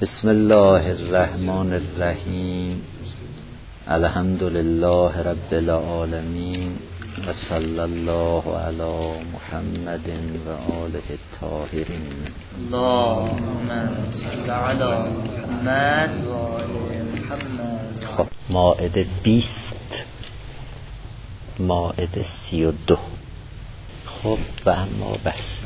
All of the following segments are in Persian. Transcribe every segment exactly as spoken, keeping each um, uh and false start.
بسم الله الرحمن الرحیم. الحمد لله رب العالمین و صلی الله علی محمد و آله الطاهرین. اللهم صل علی محمد و آل محمد. خب مائده بیست، مائده سی و دو. خب و اما بحث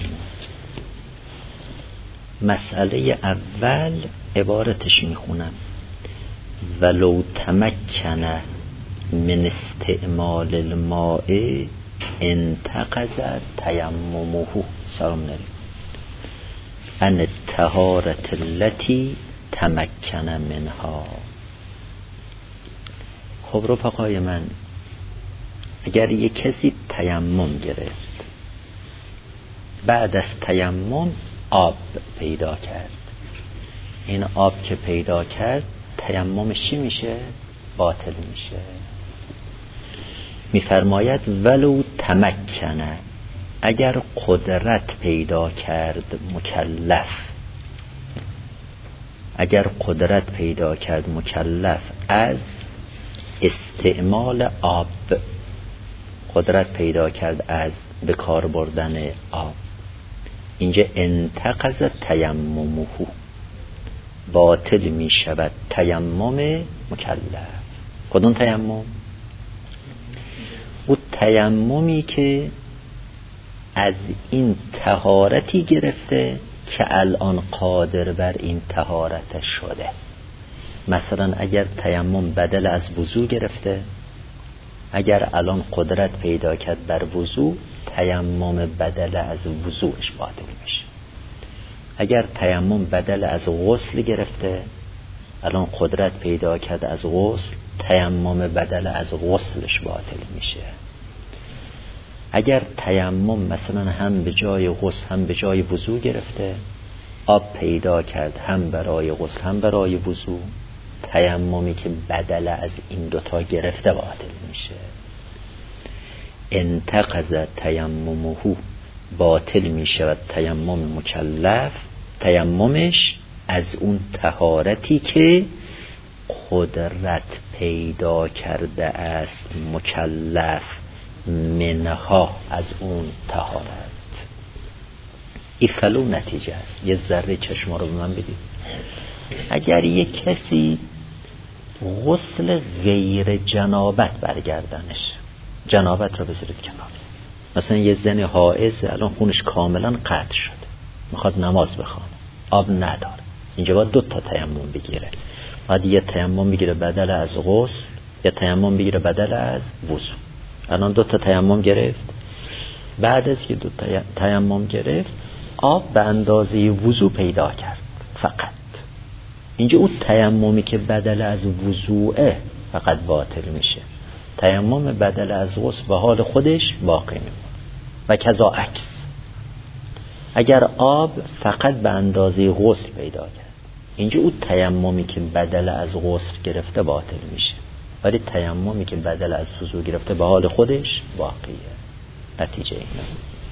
مسئله اول عبارتش میخونم: ولو تمکن من استعمال الماء انتقض تیممه. سلام نریم ان الطهارة التي تمکن منها. خب رفقای من، اگر یک کسی تیمم گرفت، بعد از تیمم آب پیدا کرد، این آب که پیدا کرد تیممش چی میشه؟ باطل میشه. میفرماید ولو تمکن، اگر قدرت پیدا کرد مکلف، اگر قدرت پیدا کرد مکلف از استعمال آب، قدرت پیدا کرد از به کار بردن آب، اینجا انتقض تیممه، باطل می شود تیمم مکلف. کدوم تیمم؟ او تیممی که از این طهارتی گرفته که الان قادر بر این طهارت شده. مثلا اگر تیمم بدل از وضو گرفته، اگر الان قدرت پیدا کرد بر وضو، تیمم بدل از وضوش باطل میشه. اگر تیمم بدل از غسل گرفته، الان قدرت پیدا کرد از غسل، تیمم بدل از غسلش باطل میشه. اگر تیمم مثلا هم به جای غسل هم به جای وضو گرفته، آب پیدا کرد هم برای غسل هم برای وضو، تیممی که بدل از این دوتا گرفته باطل میشه. انتقض تیممه، باطل می شود تیمم مکلف، تیممش از اون طهارتی که قدرت پیدا کرده است مکلف منها، از اون طهارت. این فلو نتیجه است. یه ذره چشما رو به من بدید. اگر یک کسی غسل غیر جنابت برگردنش، جنابت رو بذارید کنار، مثلا یه زن حائض الان خونش کاملا قطع شده، میخواد نماز بخونه، آب نداره، اینجا باید دو تا تیمم بگیره. باید یه تیمم بگیره بدل از غسل، یه تیمم بگیره بدل از وضو. الان دو تا تیمم گرفت. بعد از که دو تا تیمم گرفت، آب به اندازه وضو پیدا کرد فقط. اینجا اون تیممی که بدل از وضوعه فقط باطل میشه. تیمم بدل از غسل به حال خودش باقی میمونه. و کذا عکس، اگر آب فقط به اندازه غسل پیدا کرد، اینجا اون تیممی که بدل از غسل گرفته باطل میشه، ولی تیممی که بدل از وضو گرفته به حال خودش باقیه. نتیجه اینه.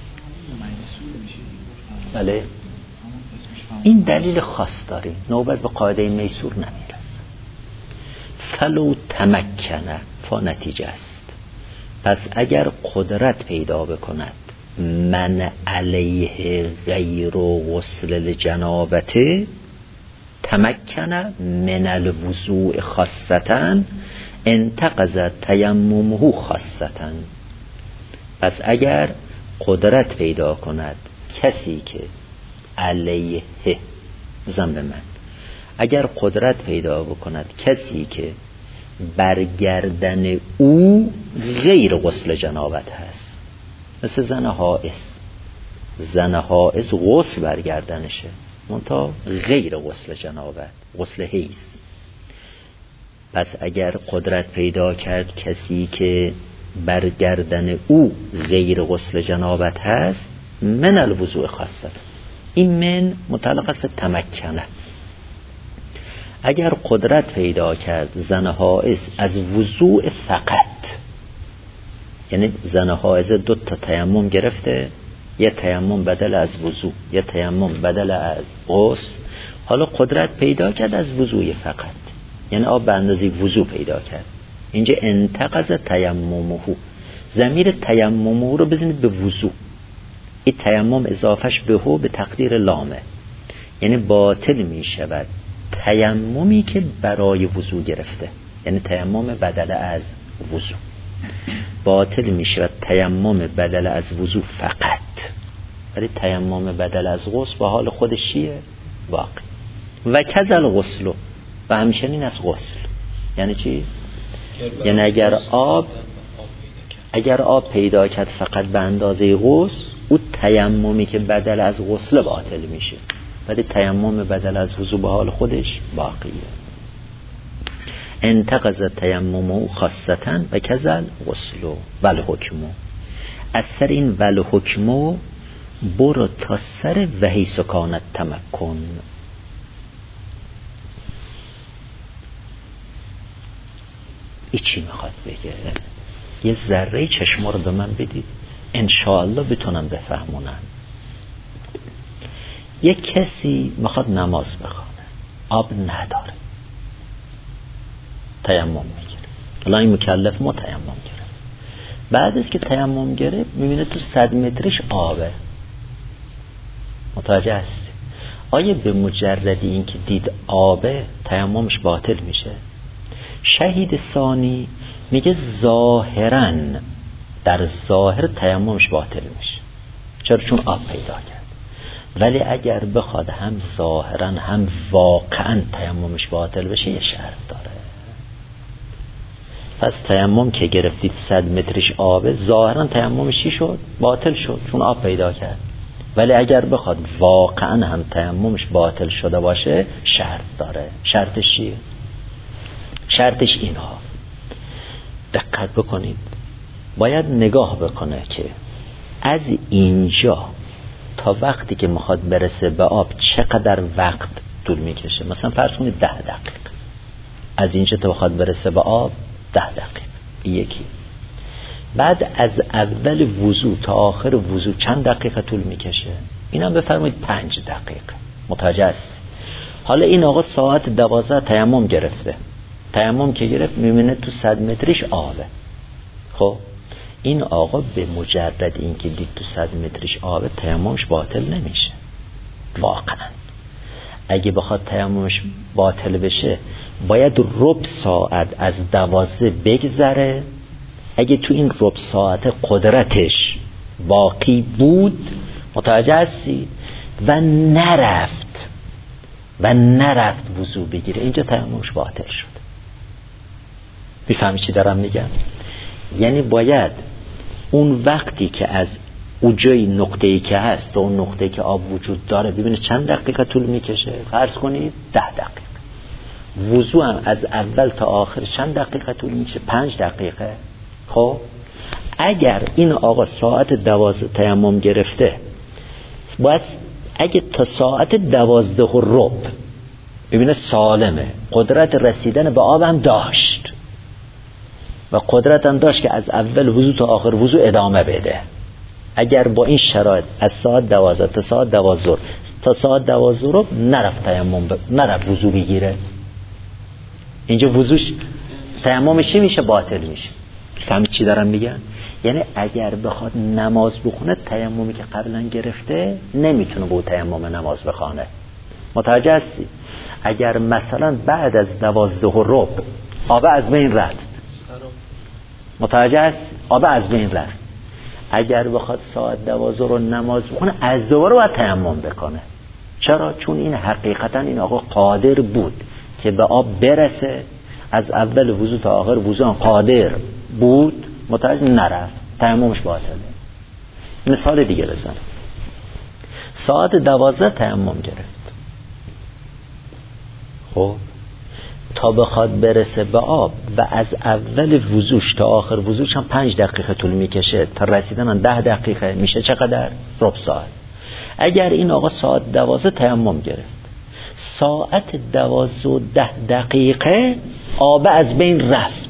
بله، این دلیل خاص داره، نوبت به قاعده میسور نمیرسه. فلو تمکنه، فا نتیجه است. پس اگر قدرت پیدا بکند من علیه غیر غسل الجنابته، تمکنه من الوضوء خاصتا انتقض تیممه خاصتا. پس اگر قدرت پیدا کند کسی که علیه ذنب من، اگر قدرت پیدا بکند کسی که برگردن او غیر غسل جنابت هست، مثل زن حائض، زن حائض غسل برگردنشه منتها غیر غسل جنابت، غسل حیض. پس اگر قدرت پیدا کرد کسی که برگردن او غیر غسل جنابت هست، من الوضوء خاصه، این من متعلق است به تمکنه. اگر قدرت پیدا کرد زن حائض از وضوء فقط، یعنی زن حائض دو تا تیمم گرفته، یه تیمم بدل از وضو، یه تیمم بدل از غسل، حالا قدرت پیدا کرد از وضوء فقط، یعنی آب به اندازه وضو پیدا کرد. اینجا انتقض تیممه، ضمیر تیممه رو بزنید به وضو. این تیمم اضافش به هو به تقدیر لامه، یعنی باطل می شود تیممی که برای وضو گرفته، یعنی تیمم بدل از وضو. باطل می شود تیمم بدل از وضو فقط، ولی تیمم بدل از غسل با حال خودش چیه؟ باقی. و کذل غسل، و همچنین از غسل. یعنی چی؟ یعنی اگر آب اگر آب پیدا کرد فقط به اندازه غسل، او تیممی که بدل از غسل باطل میشه، ولی تیمم بدل از وضو به حال خودش باقیه. انتقض تیممه خاصتا و کذل غسل ول حکمو. از سر این ول حکمو برو تا سر و حیث کانت تمکن. ای چی میخواد بگه؟ یه ذره چشما رو به من بدید انشاءالله بتونم بفهمونم. یه کسی میخواد نماز بخونه، آب نداره، تیمم میگیره. الان این مکلف ما تیمم گرفت، بعد از که تیمم گرفت میبینه تو صد مترش آبه. متوجه هستی؟ آیا به مجرد این که دید آبه تیممش باطل میشه؟ شهید ثانی میگه ظاهراً، در ظاهر تیممش باطل میشه. چرا؟ چون آب پیدا کرد. ولی اگر بخواد هم ظاهراً هم واقعاً تیممش باطل بشه یه شرط داره. پس تیمم که گرفتید صد مترش آبه، ظاهراً تیممش چی شد؟ باطل شد، چون آب پیدا کرد. ولی اگر بخواد واقعاً هم تیممش باطل شده باشه شرط داره. شرطش چیه؟ شرطش اینها، دقت بکنید، باید نگاه بکنه که از اینجا تا وقتی که میخواد برسه به آب چقدر وقت طول میکشه. مثلا فرض کنید ده دقیقه. از اینجا تا بخواد برسه به آب ده دقیقه یکی. بعد از اول وضو تا آخر وضو چند دقیقه طول میکشه؟ اینم بفرمایید پنج دقیقه. متوجه است؟ حالا این آقا ساعت دوازده تیمم گرفته. تیمم که گرفت میبینه تو صد مترش آبه. خب این آقا به مجرد این که دید تو صد مترش آبه تیممش باطل نمیشه. واقعا اگه بخواد تیممش باطل بشه باید ربع ساعت از دوازده بگذره. اگه تو این ربع ساعت قدرتش باقی بود، متوجه هستی، و نرفت و نرفت وضو بگیره، اینجا تیممش باطل شد. میفهمی چی دارم میگم؟ یعنی باید اون وقتی که از اوجای نقطه‌ای که هست تا اون نقطه‌ای که آب وجود داره ببینه چند دقیقه طول میکشه. فرض کنید ده دقیقه. وضو هم از اول تا آخر چند دقیقه طول میکشه؟ پنج دقیقه. خب اگر این آقا ساعت دوازده تیمم گرفته، باید اگه تا ساعت دوازده و ربع ببینه سالمه، قدرت رسیدن به آب هم داشت و قدرت هم داشت که از اول وضو تا آخر وضو ادامه بده. اگر با این شرایط از ساعت دوازده تا ساعت دوازده تا ساعت دوازده رو نرفت تیمم ب... نرفت وضو بگیره، اینجا وضوش تیممش چی میشه؟ باطل میشه. فهمید چی دارم میگم؟ یعنی اگر بخواد نماز بخونه تیممی که قبلا گرفته نمیتونه با تیمم نماز بخونه. متوجه هستی؟ اگر مثلا بعد از دوازده و ربع آب از بین رفت، متوجه هست؟ آب از بین رفت، اگر بخواد ساعت دوازده رو نماز بخونه از دوباره باید تیمم بکنه. چرا؟ چون این حقیقتا این آقا قادر بود که به آب برسه، از اول وضو تا آخر وضو هم قادر بود، متوجه نرفت، تیممش باطله. مثال دیگه بزنم. ساعت دوازده تیمم گرفت، خب تا بخواد برسه به آب و از اول وضوش تا آخر وضوش هم پنج دقیقه طول میکشه، تا رسیدن هم ده دقیقه میشه چقدر؟ ربع ساعت. اگر این آقا ساعت دوازده تیمم گرفت، ساعت دوازده و ده دقیقه آب از بین رفت،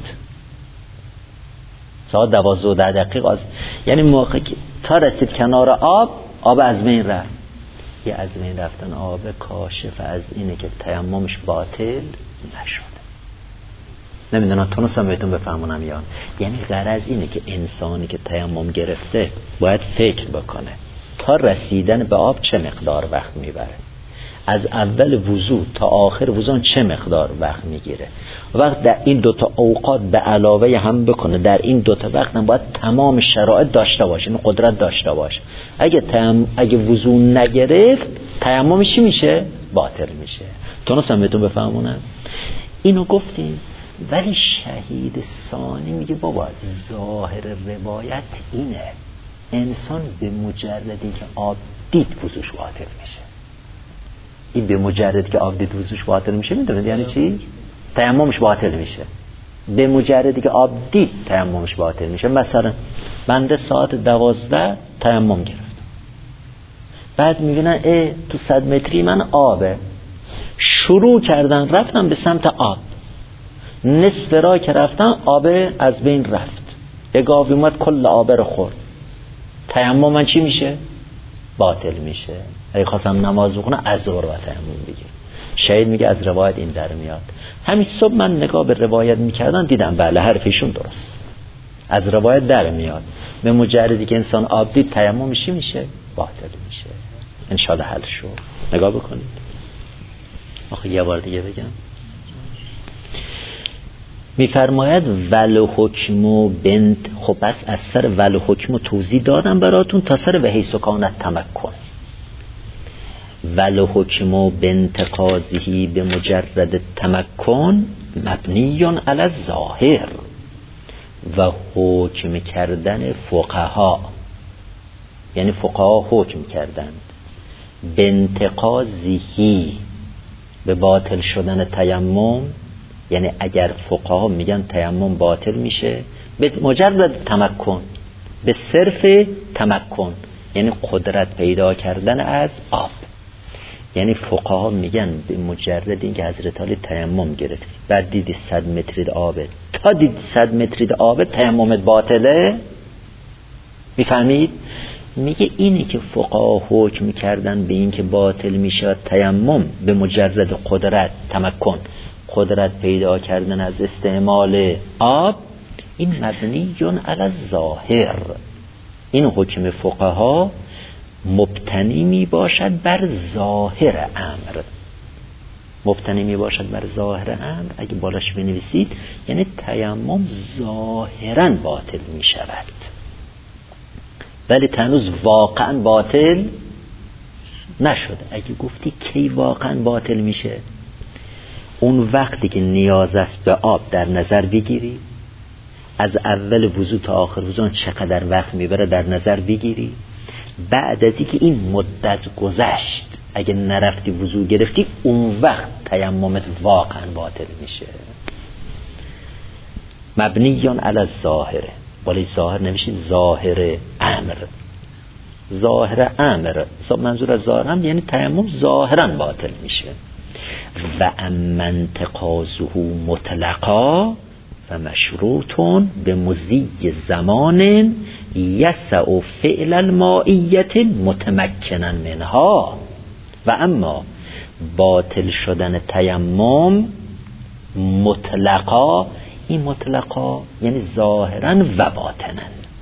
ساعت دوازده و ده دقیقه از... یعنی موقع که تا رسید کنار آب، آب از بین رفت. یه از بین رفتن آب کاشف از اینه که تیممش باطل نشده. نمیدونم تونستم بهتون بفهمونم یا یعنی غرض اینه که انسانی که تیمم گرفته باید فکر بکنه تا رسیدن به آب چه مقدار وقت میبره، از اول وضو تا آخر وضو چه مقدار وقت میگیره. وقت در این دوتا اوقات به علاوه هم بکنه در این دوتا وقت هم باید تمام شرایط داشته باشه، این قدرت داشته باشه. اگه تیم... اگه وضو نگرفت تیممش چی میشه؟ باطل میشه. تونستم بهتون بفهمونم؟ اینو گفتیم. ولی شهید ثانی میگه بابا ظاهر روایت اینه، انسان به مجردی که آب دید وضوش باطل میشه. این به مجرد که آب دید وضوش باطل میشه میدونید یعنی چی؟ تیممش باطل میشه. به مجردی که آب دید تیممش باطل میشه. مثلا بنده ساعت دوازده تیمم گرفتم، بعد میبینن اه تو صد متری من آبه، شروع کردن رفتم به سمت آب، نصف راه که رفتم آب از بین رفت، یه گاوی اومد کل آب رو خورد، تیمم من چی میشه؟ باطل میشه. اگه خواستم نماز بخونم از ظهر و تیمم بگیر. شهید میگه از روایت این در میاد. همین صبح من نگاه به روایت میکردم دیدم بله حرفشون درست، از روایت در میاد. به مجردی که انسان آب دید تیممش میشه؟ باطل میشه. انشالله حل شد. نگاه بکنید. آخه یه بار دیگه بگم. میفرماید ول حکم بنت. خب بس از سر ول حکم توضیح دادم براتون تا سر و حیث کانت تمکن. ول حکم بانتقاضه به مجرد تمکن مبنی علی الظاهر. و حکم کردن فقها، یعنی فقها حکم کردند بانتقاضه به باطل شدن تیمم، یعنی اگر فقها میگن تیمم باطل میشه به مجرد تمکن، به صرف تمکن یعنی قدرت پیدا کردن از آب. یعنی فقها میگن به مجرد اینکه حضرت علی تیمم گرفتی بعد دیدی صد متر آبه، تا دیدی صد متر آبه تیممت باطله. میفهمید؟ میگه اینی که فقها حکم کردن به این که باطل میشه تیمم به مجرد قدرت تمکن، قدرت پیدا کردن از استعمال آب، این مبنی علی الظاهر. این حکم فقها مبتنی می باشد بر ظاهر امر. مبتنی می باشد بر ظاهر امر اگه بالاش بنویسید یعنی تیمم ظاهرا باطل می شود ولی تنوز واقعا باطل نشده. اگه گفتی کی واقعا باطل میشه؟ اون وقتی که نیاز است به آب در نظر بگیری، از اول وضو تا آخر وضو چقدر وقت میبره در نظر بگیری، بعد از اینکه این مدت گذشت اگه نرفتی وضو گرفتی اون وقت تیممت واقعا باطل میشه. مبنیان علی الظاهر، ولی ظاهر نمیشه ظاهر امر. ظاهر امر منظور از ظاهر هم یعنی تیمم ظاهرا باطل میشه. و امن تقاضه مطلقا فمشروطون به مضی زمان یسع فعل المائیت متمکنا منها. و اما باطل شدن تیمم مطلقا، این مطلقا یعنی ظاهرا و باطنا.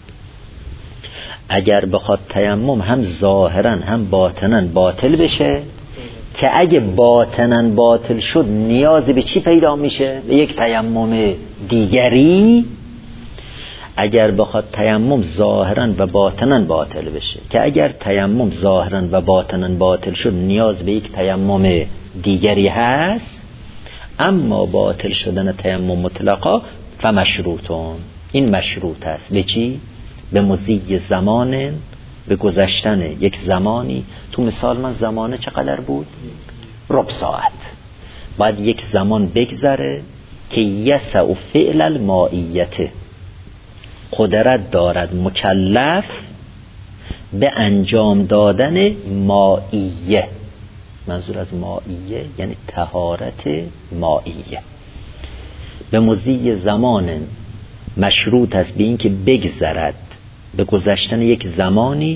اگر بخواد تیمم هم ظاهرا هم باطنا باطل بشه، که اگه باطنا باطل شد نیازی به چی پیدا میشه؟ به یک تیمم دیگری. اگر بخواد تیمم ظاهرا و باطنا باطل بشه، که اگر تیمم ظاهرا و باطنا باطل شد نیاز به یک تیمم دیگری هست. اما باطل شدن تیمم مطلقا فمشروطون، این مشروط است به چی؟ به مضی زمان، به گذشتن یک زمانی. تو مثال من زمانه چقدر بود؟ ربع ساعت. بعد یک زمان بگذره که یسع فعل المائیت، قدرت دارد مکلف به انجام دادن مائیه. منظور از مائیه یعنی طهارت مائیه. به مضی زمان مشروط است به این که بگذرد، به گذشتن یک زمانی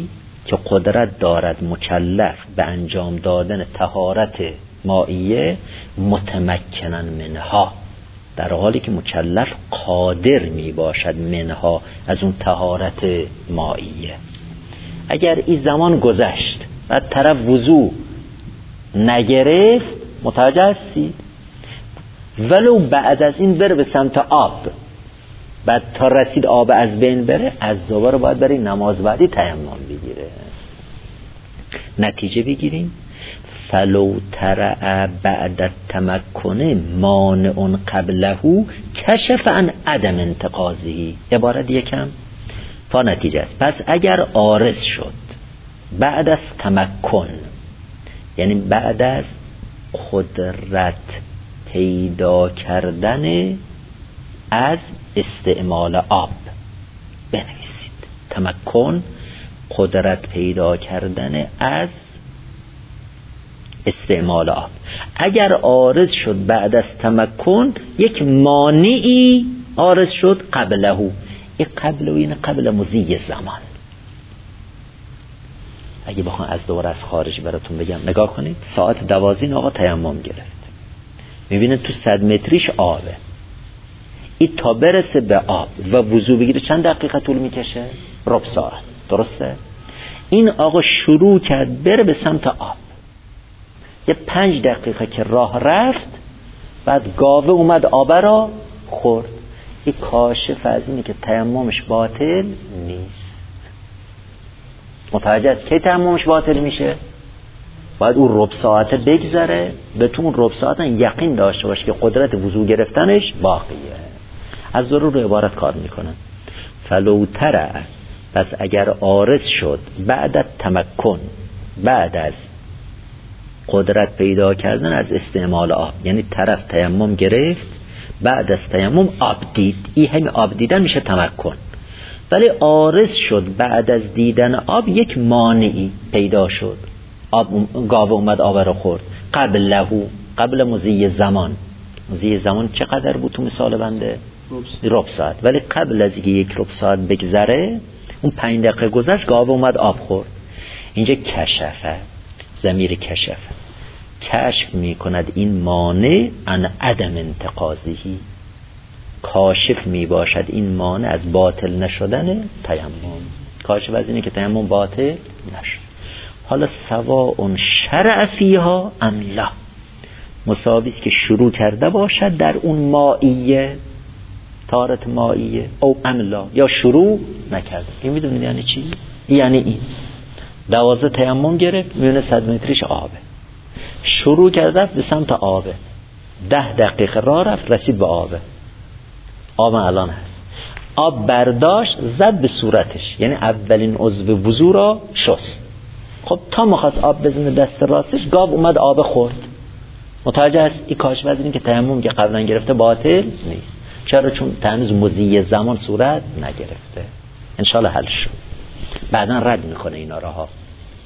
که قدرت دارد مکلف به انجام دادن طهارت مائیه متمکنن منها، در حالی که مکلف قادر می باشد منها، از اون طهارت مائیه. اگر این زمان گذشت و طرف وضو نگرفت، متوجه هستی؟ ولو بعد از این بره به سمت آب، بعد تا رسید آب از بین بره، از دوباره باید بره نماز بعدی تیمم بگیره. نتیجه بگیریم فلو ترع بعد التمکن مانع قبله کشف عن عدم انتقاضه. عبارت یکم تا نتیجه است. پس اگر عارض شد بعد از تمکن، یعنی بعد از قدرت پیدا کردن از استعمال آب، بنویسید تمکن، قدرت پیدا کردن از استعمال آب. اگر عارض شد بعد از تمکن یک مانعی عارض شد قبله، این قبل و این قبل مضی زمان. اگه بخوام از دوباره از خارج براتون بگم، نگاه کنید ساعت دوازین آقا تیمم گرفت، میبینید تو صد متریش آبه، این تا برسه به آب و وضو بگیره چند دقیقه طول میکشه؟ ربع ساعت، درسته؟ این آقا شروع کرد بره به سمت آب، یه پنج دقیقه که راه رفت، بعد گاوه اومد آب را خورد. این کاشف از اینه که تیممش باطل نیست. متوجه است کی تیممش باطل میشه؟ باید اون ربع ساعته بگذره، بهتون ربع ساعت یقین داشته باشه که قدرت وضو گرفتنش باقیه. از ضرور عبارت کار میکنن. فلو ترع، پس اگر عارض شد بعد تمکن، بعد از قدرت پیدا کردن از استعمال آب، یعنی طرف تیمم گرفت، بعد از تیمم آب دید، این همین آب دیدن میشه تمکن. ولی عارض شد بعد از دیدن آب یک مانعی پیدا شد، آب گاوه اومد آب رو خورد، قبله، قبل مضی زمان. مضی زمان چقدر بود تو مثال بنده؟ ربع ساعت. ولی قبل از اینکه یک ربع ساعت بگذره، اون پنج دقیقه گذشت، گاوه اومد آب خورد. اینجا کشفه، ضمیر کشفه، کشف می کند این مانع عن عدم انتقاضی، کاشف می باشد این مانع از باطل نشدن تیمم. کاشف از اینه که تیمم باطل نشد. حالا سواء شرع فیها ام لا، مساوی است که شروع کرده باشد در اون مائیه، طهارت مائیه، او ام لا، یا شروع نکرده. این میدونید یعنی چی؟ یعنی این دوازده تیمم گرفت، میونه صد متریش آبه، شروع کرده به سمت آبه، ده دقیقه راه رفت رسید به آبه، آب الان هست، آب برداشت زد به صورتش، یعنی اولین عضو وضو را شست. خب تا مخواست آب بزنه دست راستش، گاو اومد آب خورد. متوجه است؟ این کاش وزنی که تیمم که قبلا گرفته باطل نیست. چرا؟ چون تنظ مضی زمان صورت نگرفته. انشالله حل شد. بعدا رد میکنه اینا را ها.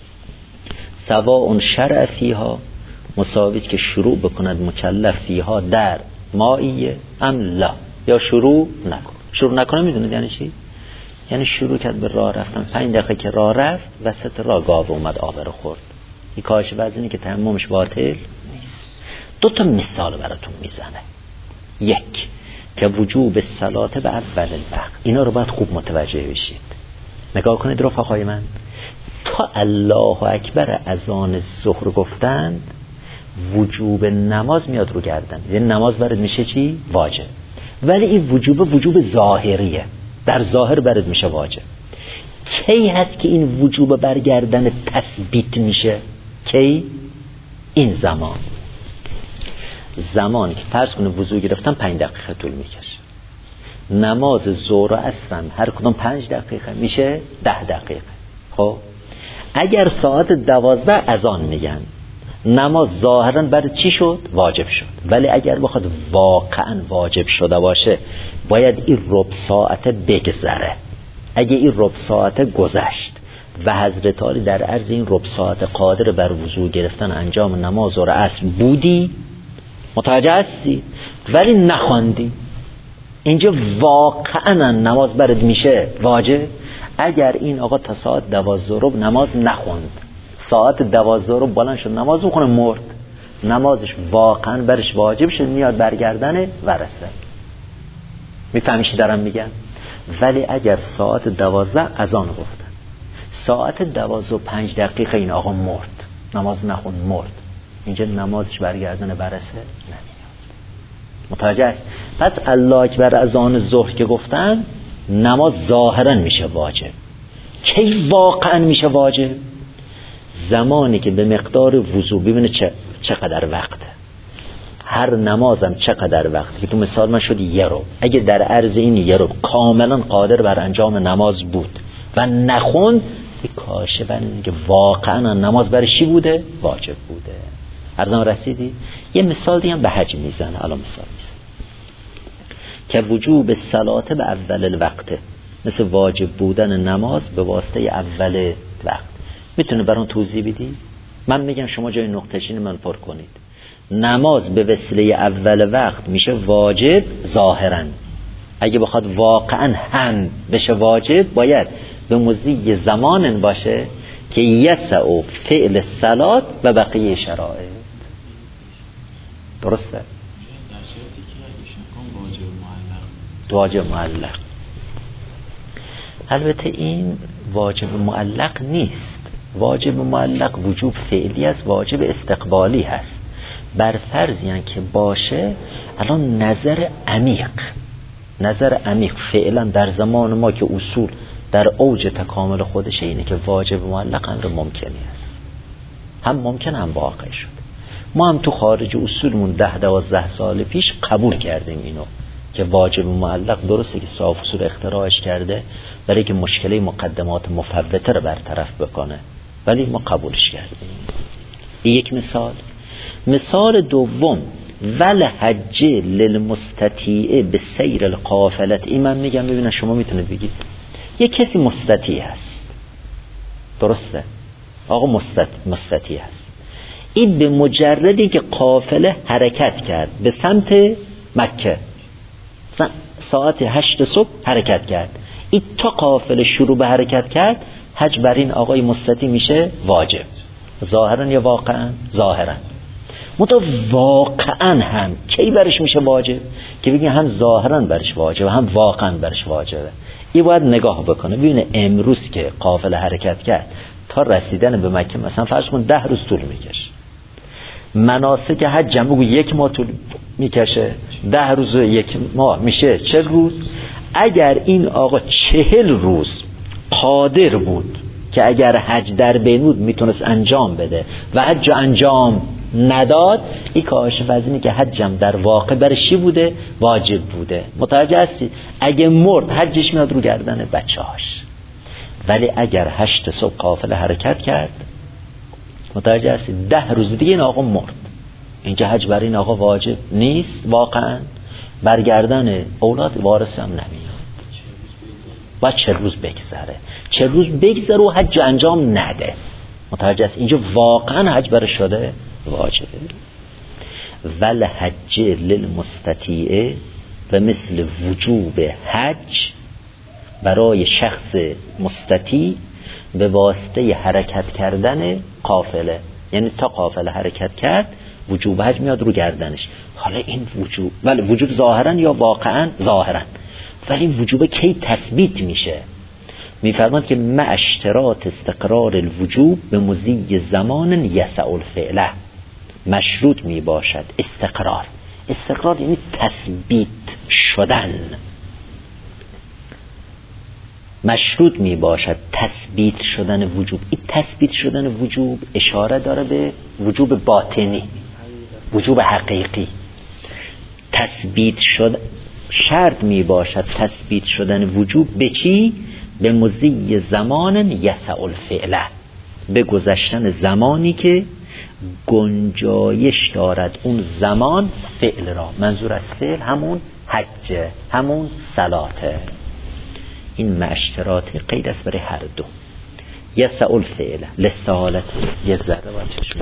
سواء شرع فیها، مساوی که شروع بکند مکلف فیها در مائیه ام لا، یا شروع نکن. شروع نکنه میدونید یعنی چی؟ یعنی شروع کرد به راه رفتن، پنج دقیقه که راه رفت وسط راه گاو اومد آب رو خورد. این کاش وزنی که تیممش باطل نیست. دو تا مثال براتون میزنه. یک که وجوب الصلاة به اول الوقت، اینا رو باید خوب متوجه بشید. نگاه کنید رفقای من، تا الله اکبر اذان ظهر گفتند وجوب نماز میاد رو گردن، یعنی نماز برات میشه چی؟ واجب. ولی این وجوب وجوب ظاهریه، در ظاهر برات میشه واجب. کی هست که این وجوب برگردن تثبیت میشه؟ کی؟ این زمان زمان که فرض کنه وضو گرفتن پنج دقیقه طول میکشه، نماز ظهر و عصر هر کدوم پنج دقیقه میشه ده دقیقه. خب اگر ساعت دوازده اذان میگن، نماز ظاهرا برای چی شد؟ واجب شد. ولی اگر بخواد واقعا واجب شده باشه، باید این ربع ساعت بگذره. اگه این ربع ساعت گذشت و حضرت علی در عرض این ربع ساعت قادر بر وضو گرفتن انجام نماز ظهر و عصر بودی، متوجه هستی، ولی نخواندی، اینجا واقعا نماز برات میشه واجب. اگر این آقا تا ساعت دوازده ربع نماز نخوند، ساعت دوازده ربع بلند شد نماز بخونه، مرد، نمازش واقعا برش واجب شد، میاد برگردن ورثه. میفهمی چی دارم میگم؟ ولی اگر ساعت دوازده اذان گفتن، ساعت دوازده و پنج دقیقه این آقا مرد، نماز نخوند، مرد، اینجا نمازش برگردن ورثه نمیاد. متوجه است؟ پس الله اکبر اذان ظهر که گفتن نماز ظاهرا میشه واجب. کی واقعا میشه واجب؟ زمانی که به مقدار وضو، ببینه چه چقدر وقته، هر نمازم چقدر وقت که تو مثال من شد یه رو، اگه در عرض این یه رو کاملا قادر بر انجام نماز بود و نخوند، این کاشه بر این که واقعا نماز برای چی بوده؟ واجب بوده. هردام رسیدی؟ یه مثال دیگه هم به حج میزنه. الان مثال میزنه که وجوب صلات به اول الوقت، مثل واجب بودن نماز به واسطه اول وقت. میتونه برام توضیح بدی؟ من میگم شما جای نقطه‌چین من پر کنید. نماز به وسیله اول وقت میشه واجب ظاهرا. اگه بخواد واقعا هم بشه واجب، باید به مضی زمان باشه که یسع فعل صلات و بقیه شرایط. درسته؟ واجب معلق. البته این واجب معلق نیست. واجب معلق وجوب فعلی است، واجب استقبالی هست. بر فرضی که باشه، الان نظر عمیق نظر عمیق فعلا در زمان ما که اصول در اوج تکامل خودشه اینه که واجب معلق امر ممکنی است، هم ممکن هم واقع شد. ما هم تو خارج اصولمون ده دوازده سال پیش قبول کردیم اینو که واجب معلق درسته که صاحب اصول اختراعش کرده برای که مشکل مقدمات مفوته رو برطرف بکنه، ولی ما قبولش کردیم. این یک مثال. مثال دوم، ول حج للمستطیع به سیر القافلت. این من میگم ببینم شما میتونید بگید. یک کسی مستطیع هست، درسته؟ آقا مستط... مستطیع هست. این به مجردی که قافله حرکت کرد به سمت مکه، ساعت هشت صبح حرکت کرد، این تا قافله شروع به حرکت کرد، حج بر این آقای مستطیع میشه واجب. ظاهرا یا واقعا؟ ظاهرا. متو واقعا هم کی برش میشه واجب؟ که بگیم هم ظاهرا برش واجبه هم واقعا برش واجبه. این باید نگاه بکنه ببینه امروز که قافله حرکت کرد تا رسیدن به مکه مثلا فرض کن ده روز طول میکشه. مناسک حج جمعو یک ماه طول میکشه، ده روز یک ماه میشه چهل روز. اگر این آقا چهل روز قادر بود که اگر حج در بین بود میتونست انجام بده و حج انجام نداد، این کاشف از اینه که حجم در واقع برش چی بوده؟ واجب بوده. متوجه هستی؟ اگه مرد حجش میاد رو گردن بچه هاش. ولی اگر هشت صبح قافله حرکت کرد، متوجه هستی؟ ده روز دیگه این آقا مرد، اینجا حج برای این آقا واجب نیست. واقعا برگردن اولاد وارث هم نمیاد، باید چه روز بگذره چه روز بگذره و حج انجام نده. متوجه است؟ اینجا واقعا حج برای شده واجبه. ول حج للمستطیع، و مثل وجوب حج برای شخص مستطیع به واسطه حرکت کردن قافله، یعنی تا قافله حرکت کرد وجوب حج میاد رو گردنش. حالا این وجوب، ولی وجوب ظاهرا یا واقعا؟ ظاهرا. ولی وجوب کی تثبیت میشه؟ میفرماد که مع اشتراط استقرار الوجوب به مضی زمان یسع الفعله. مشروط می باشد استقرار. استقرار یعنی تثبیت شدن. مشروط می باشد تثبیت شدن وجوب. این تثبیت شدن وجوب اشاره داره به وجوب باطنی، وجوب حقیقی. تثبیت شد شرط می باشد تثبیت شدن وجوب به چی؟ به مضی زمان یسع الفعله، به گذشتن زمانی که گنجایش دارد اون زمان فعل را. منظور از فعل همون حجه، همون صلاته. این معشترات قید است برای هر دو. یسع الفعله لاستحالت. یه ذره و چشم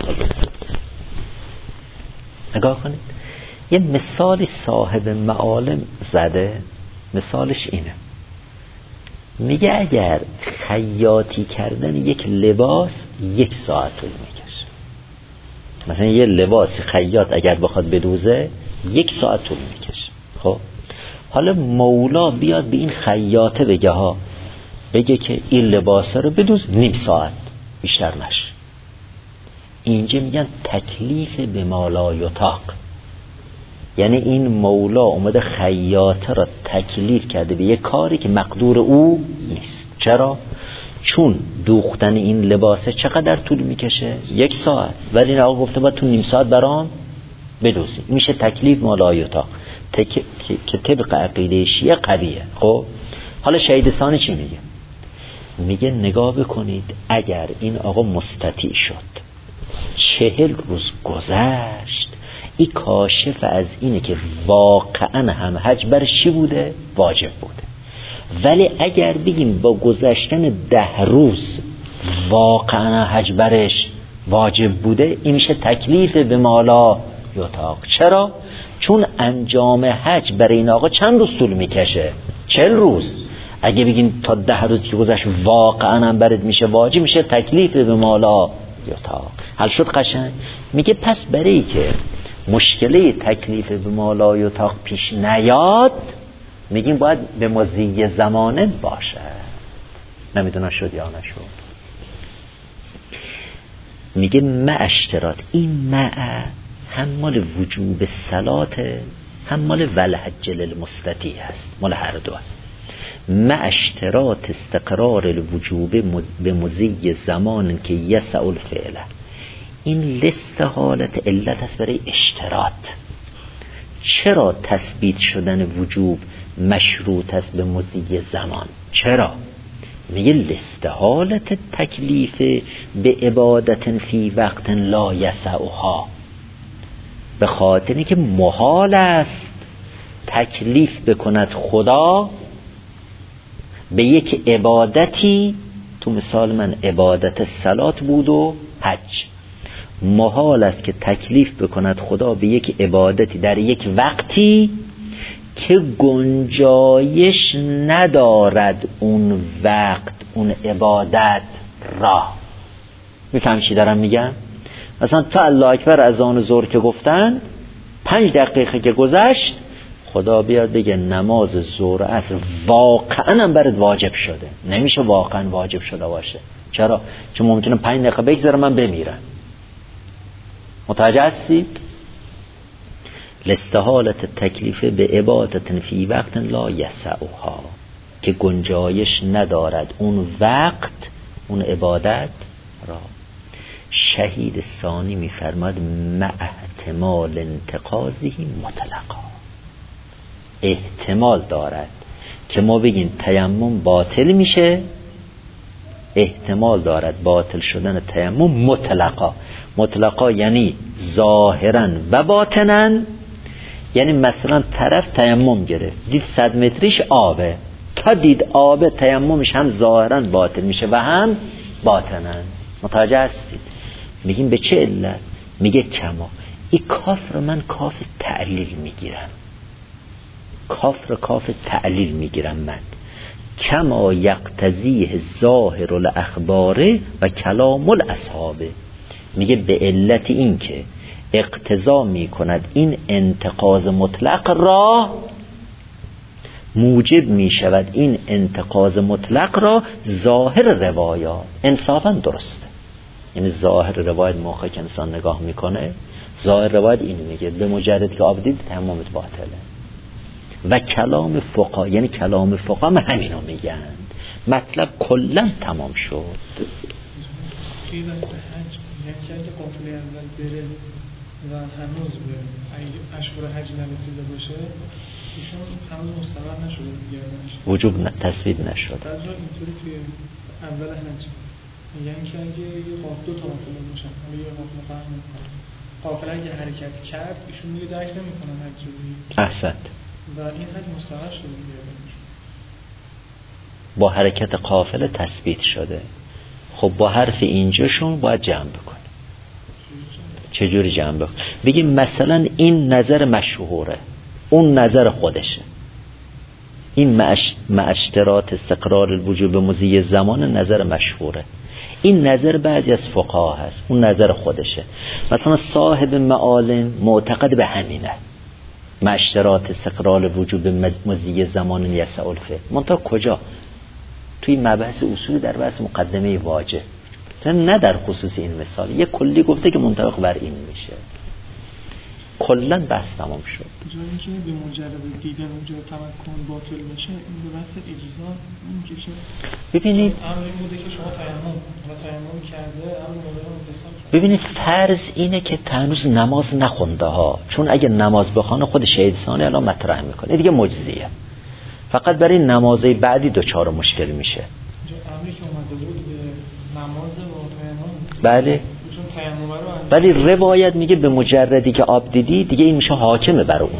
نگاه کنید. یه مثال صاحب معالم زده. مثالش اینه: میگه اگر خیاطی کردن یک لباس یک ساعت طول میکشه، مثلا یه لباس خیاط اگر بخواد بدوزه یک ساعت طول میکشه. خب حالا مولا بیاد به این خیاطه بگه ها، بگه که این لباس رو بدوز نیم ساعت بیشتر نشه. اینجا میگن تکلیف به ما لا یطاق، یعنی این مولا اومده خیاطه را تکلیف کرده به یک کاری که مقدور او نیست. چرا؟ چون دوختن این لباسه چقدر طول میکشه؟ یک ساعت، ولی این آقا گفته باید تو نیم ساعت برام بدوزی. میشه تکلیف ما لا یطاق تک... که طبق عقیده شیعه قویه. خب حالا شهید ثانی چی میگه؟ میگه نگاه بکنید اگر این آقا مستطیع شد، چهل روز گذشت، این کاشف از اینه که واقعا هم حج برش چی بوده؟ واجب بوده. ولی اگر بگیم با گذشتن ده روز واقعا حج برش واجب بوده، این میشه تکلیف به ما لا یطاق. چرا؟ چون انجام حج برای این آقا چند روز طول میکشه؟ چهل روز. اگه بگیم تا ده روز که گذشت واقعا هم برد میشه واجب، میشه تکلیف به ما لا یطاق. حل شد قشنگ؟ میگه پس برای که مشکله تکلیف به ما لا یطاق پیش نیاد، میگیم باید به مضی زمانه باشه. نمیدونم شد یا نشد. میگه مع اشتراط، این مع هم مال وجوب صلات هم مال ولحج للمستطیع هست، مال هر دو. مع اشتراط استقرار الوجوب به مضی زمان که یسع الفعله، این لست حالت علت است برای اشتراط. چرا تثبیت شدن وجوب مشروط است به مضی زمان؟ چرا؟ میگه لست حالت تکلیف به عبادت فی وقت لا یسعها، به خاطری که محال است تکلیف بکند خدا به یک عبادتی. تو مثال من عبادت صلات بود و حج، محال است که تکلیف بکند خدا به یک عبادتی در یک وقتی که گنجایش ندارد اون وقت اون عبادت را. میفهم چی دارم میگم؟ مثلا تا الله اکبر از آن ظهر که گفتن پنج دقیقه که گذشت، خدا بیاد بگه نماز ظهر عصر واقعا هم برات واجب شده. نمیشه واقعا واجب شده باشه. چرا؟ چون ممکنه پنج دقیقه بگذره من بمیرم. متوجه هستی؟ لاستحالت تکلیف به عبادت فی وقت لا یسعها، که گنجایش ندارد اون وقت اون عبادت را. شهید ثانی میفرماد مع احتمال انتقاضی مطلقا، احتمال دارد که ما بگیم تیمم باطل میشه، احتمال دارد باطل شدن تیمم مطلقا. مطلقا یعنی ظاهرا و باطنا. یعنی مثلا طرف تیمم گرفت، دید صد متریش آبه، تا دید آبه تیممش هم ظاهرا باطل میشه و هم باطنا. متوجه هستید؟ میگیم به چه علت؟ میگه کما، این کاف رو من کاف تعلیل میگیرم، کاف رو کاف تعلیل میگیرم من. کما یقتضیه ظاهر الاخبار و کلام الاصحابه، میگه به علت این که اقتضا میکند این انتقاض مطلق را، موجب میشود این انتقاض مطلق را ظاهر روایات. انصافا درسته، یعنی ظاهر روایت موقع که انسان نگاه میکنه، ظاهر روایت اینو میگه به مجرد که آب دید تمامت باطله. و کلام فقها، یعنی کلام فقها هم همینو میگن. مطلب کلا تمام شد. توی وقت حج یکی اگه قافله اول بره و هنوز به اشهر حج نرسیده باشه، ایشون هنوز مستمر نشده دیگه، وجوب ن... تثبیت نشد. در جا اینطوری توی اول حج یعنی که اگه یه دو تا قافله باشن، حالا یه قافله فرق نمی‌کنه، قافله اگه حرکت کرد ایشون دیگه درک نمی‌کنن حج رو. احسنت. و این حج مستمر شده دیگه، با حرکت قافله تثبیت شده. خب با حرف اینجاشون باید جمع بکن. چجوری جمع بکن؟ بگیم مثلا این نظر مشهوره، اون نظر خودشه. این معشترات استقرار الوجود به مضی زمان نظر مشهوره. این نظر بعضی از فقها هست، اون نظر خودشه. مثلا صاحب معالم معتقد به همینه، معشترات استقرار الوجود به مضی زمان یسع الفعل. منتها کجا؟ توی مبحث اصول در بحث مقدمه واجب، نه در خصوص این مثال. یه کلی گفته که منطبق بر این میشه. کلا بحث تمام شد. جایی که به مجرد دیدن اونجا تمکن باطل میشه، این به بحث اجزا میکشه. ببینید امری بوده که شما تیمم و تیمم کرده، امر مورد اتصال. ببینید فرض اینه که هنوز نماز نخونده ها، چون اگه نماز بخونه خود شهید ثانی الان مطرح میکنه دیگه مجزیه. فقط برای نمازهای بعدی دوچار مشکل میشه. امری که اومده بود به نماز و تیمم، بله، ولی روایت میگه به مجردی که آب دیدی دیگه این میشه حاکمه بر اون.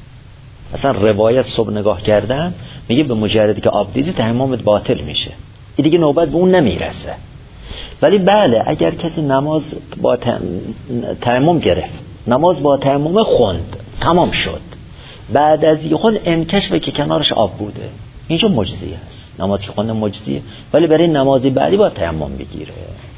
مثلا روایت صبح نگاه کردم میگه به مجردی که آب دیدی تیممت باطل میشه، این دیگه نوبت به اون نمیرسه. ولی بله اگر کسی نماز با تیمم گرفت، نماز با تیمم خوند، تمام شد، بعد از یه خون انکشفه که کنارش آب بوده، اینجا مجزی است. نماز که خونده مجزیه، ولی برای نمازی بعدی با تیمم بگیره.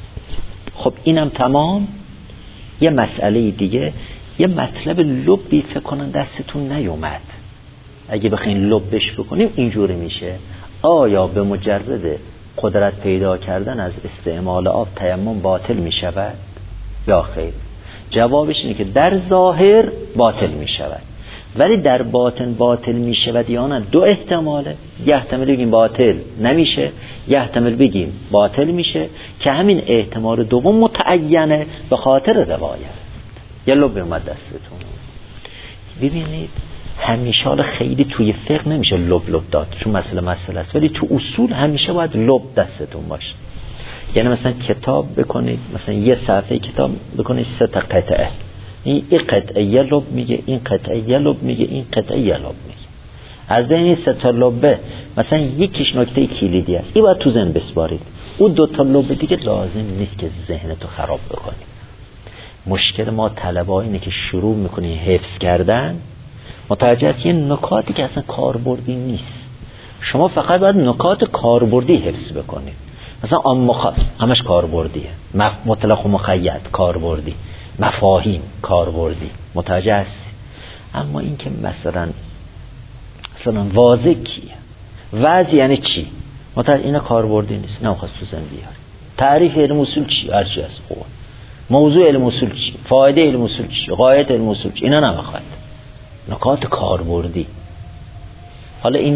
خب اینم تمام. یه مسئله دیگه، یه مطلب لبی فکر کنن دستتون نیومد، اگه بخواین لبش بکنیم اینجوری میشه: آیا به مجرد قدرت پیدا کردن از استعمال آب تیمم باطل میشود یا خیر؟ جوابش اینه که در ظاهر باطل میشود، ولی در باطن باطل میشود یا نه دو احتماله. یه احتمال بگیم باطل نمیشه، یه احتمال بگیم باطل میشه، که همین احتمال دوم متعینه به خاطر روایت. یه لب اومد دستتون. ببینید همیشه حالا خیلی توی فقه نمیشه لب لب داد، چون مسئله مسئله است، ولی تو اصول همیشه باید لب دستتون باشه. یعنی مثلا کتاب بکنید، مثلا یه صفحه کتاب بکنید سه تا قطعه، این قطعه یه لب میگه، این قطعه یه لب میگه، این قطعه یه لب میگه. از بین این سه تا لبه مثلا یکیش نکته کلیدی است، این باید تو ذهن بسپارید. اون دو تا لب دیگه لازم نیست که ذهنتو خراب بکنید. مشکل ما طلبه‌ها اینه که شروع میکنی حفظ کردن، متوجه هست یه نکاتی که اصلا کاربردی نیست. شما فقط باید نکات کاربردی حفظ بکنید. مثلا عام و خاص همش کاربردیه، مطلق و مقید کاربردی، مفاهیم کاربردی، متوجه هستی. اما این که مثلا مثلا واضح کیه، وضع یعنی چی، متوجه اینا کاربردی نیست، نمیخواست تو ذهن بیاری. تعریف علم اصول چی، هر چی از خوب، موضوع علم اصول چی، فایده علم اصول چی، غایت علم اصول چی، اینا نمیخواد. نکات کاربردی. حالا این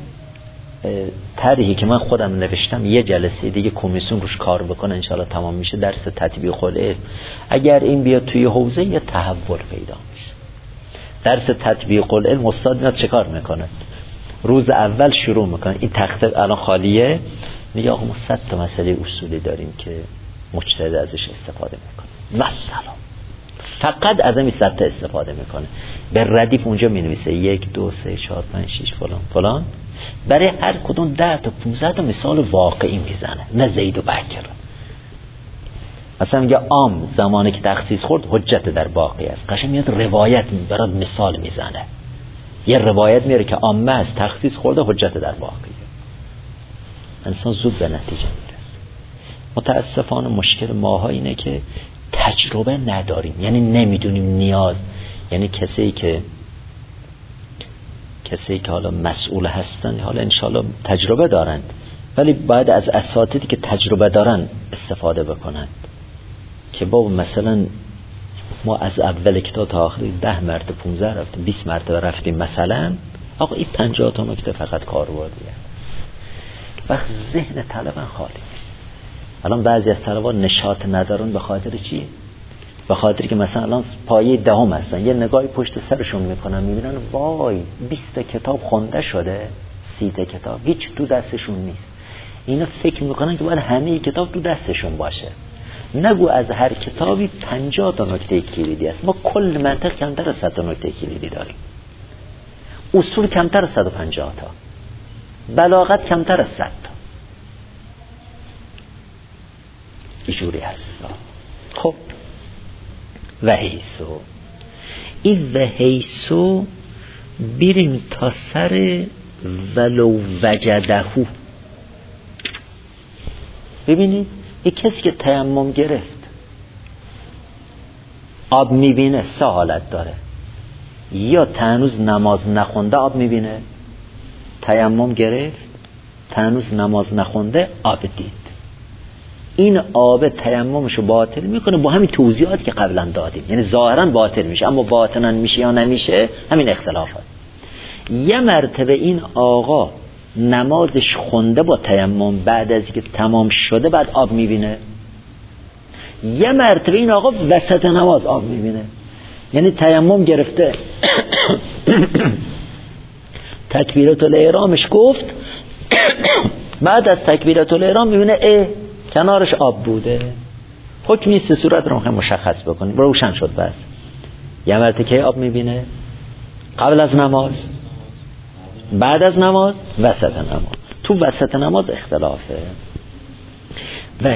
طرحی که من خودم نوشتم یه جلسه دیگه کمیسیون روش کار بکنه، انشالله تمام میشه، درس تطبیق العلم. اگر این بیاد توی حوزه یه تحول پیدا میشه. درس تطبیق العلم استاد میاد چه کار میکنه؟ روز اول شروع میکنه، این تخته الان خالیه، میگه آقا ما صد تا مسئله اصولی داریم که مجتهد ازش استفاده میکنه و سلام، فقط از همین صد تا استفاده میکنه. به ردیف اونجا مینویسه یک دو سه چهار پنج شش فلان فلان، برای هر کدوم ده تا پونزده تا مثال واقعی میزنه، نه زید و بکر. مثلا میگه عام زمانی که تخصیص خورد حجت در باقی است، قشنگ میاد روایت برات مثال میزنه، یه روایت میاره که عامه از تخصیص خورده حجت در باقیه. انسان زود به نتیجه میرسه. متاسفانه مشکل ماها اینه که تجربه نداریم، یعنی نمیدونیم نیاز، یعنی کسی که کسی که حالا مسئول هستن حالا انشالله تجربه دارند، ولی باید از اساتیدی که تجربه دارن استفاده بکنند. که بابا مثلا ما از اول کتاب تا آخری ده مرتبه پونزده رفتیم، بیست مرتبه رفتیم، مثلا آقا این پنجاه تا نکته فقط کاربردیه. وقت ذهن طلبان خالی است. الان بعضی از طلبان نشاط ندارن به خاطر چی؟ به خاطر که مثلا الان پایه دهم هستن، یه نگاهی پشت سرشون میکنن، میبینن وای بیست تا کتاب خونده شده، سی تا کتاب هیچ تو دستشون نیست. اینا فکر میکنن که باید همه کتاب تو دستشون باشه. نگو از هر کتابی پنجاه تا نکته کلیدی است. ما کل منطق کمتر از صد تا نکته کلیدی داریم، اصول کمتر از صد و پنجاه تا، بلاغت کمتر از صد تا. اینجوری هست. خب و حیثو این و حیثو بیریم تا سر ولو وجدهو. ببینید یک کسی که تیمم گرفت آب میبینه سه حالت داره، یا هنوز نماز نخونده آب میبینه، تیمم گرفت هنوز نماز نخونده آب دید، این آب تیممشو باطل میکنه با همین توضیحات که قبلا دادیم. یعنی ظاهرا باطل میشه اما باطنا میشه یا نمیشه همین اختلافات. یه مرتبه این آقا نمازش خونده با تیمم، بعد از اینکه تمام شده بعد آب میبینه. یه مرتبه این آقا وسط نماز آب میبینه، یعنی تیمم گرفته تکبیرات الاحرامش گفت بعد از تکبیرات الاحرام میبینه اه کنارش آب بوده. حکمی سه صورت رو هم مشخص بکنیم، روشن شد. بس یه مرتبه که آب میبینه قبل از نماز، بعد از نماز، وسط نماز. تو وسط نماز اختلافه. و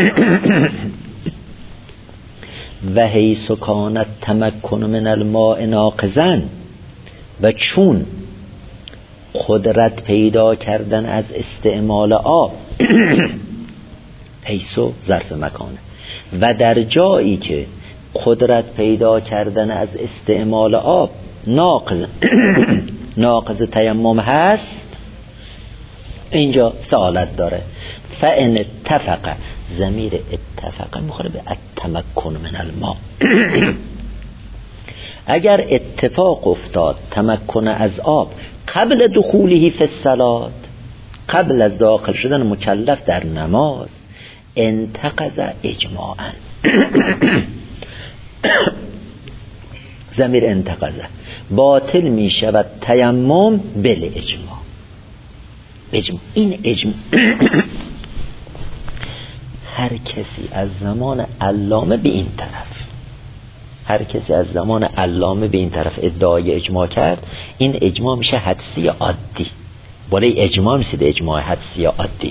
و حیث کان التمکن من الماء ناقضا، و چون قدرت پیدا کردن از استعمال آب حیث ظرف مکانه، و در جایی که قدرت پیدا کردن از استعمال آب ناقض ناقض تیمم هست، اینجا سوالت داره. فان اتفق، ضمیر اتفق میخوره به التمکن من الماء. اگر اتفاق افتاد تمکن از آب قبل دخوله فی الصلاة، قبل از داخل شدن مکلف در نماز، انتقض اجماعا. ضمیر انتقض باطل می شود تیمم بل اجماع. اجماع. این اجماع هر کسی از زمان علامه به این طرف هر کسی از زمان علامه به این طرف ادعای اجماع کرد، این اجماع میشه حدسی عادی. بالای اجماع میشه اجماع حدسی عادی.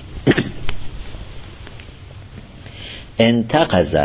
انتقض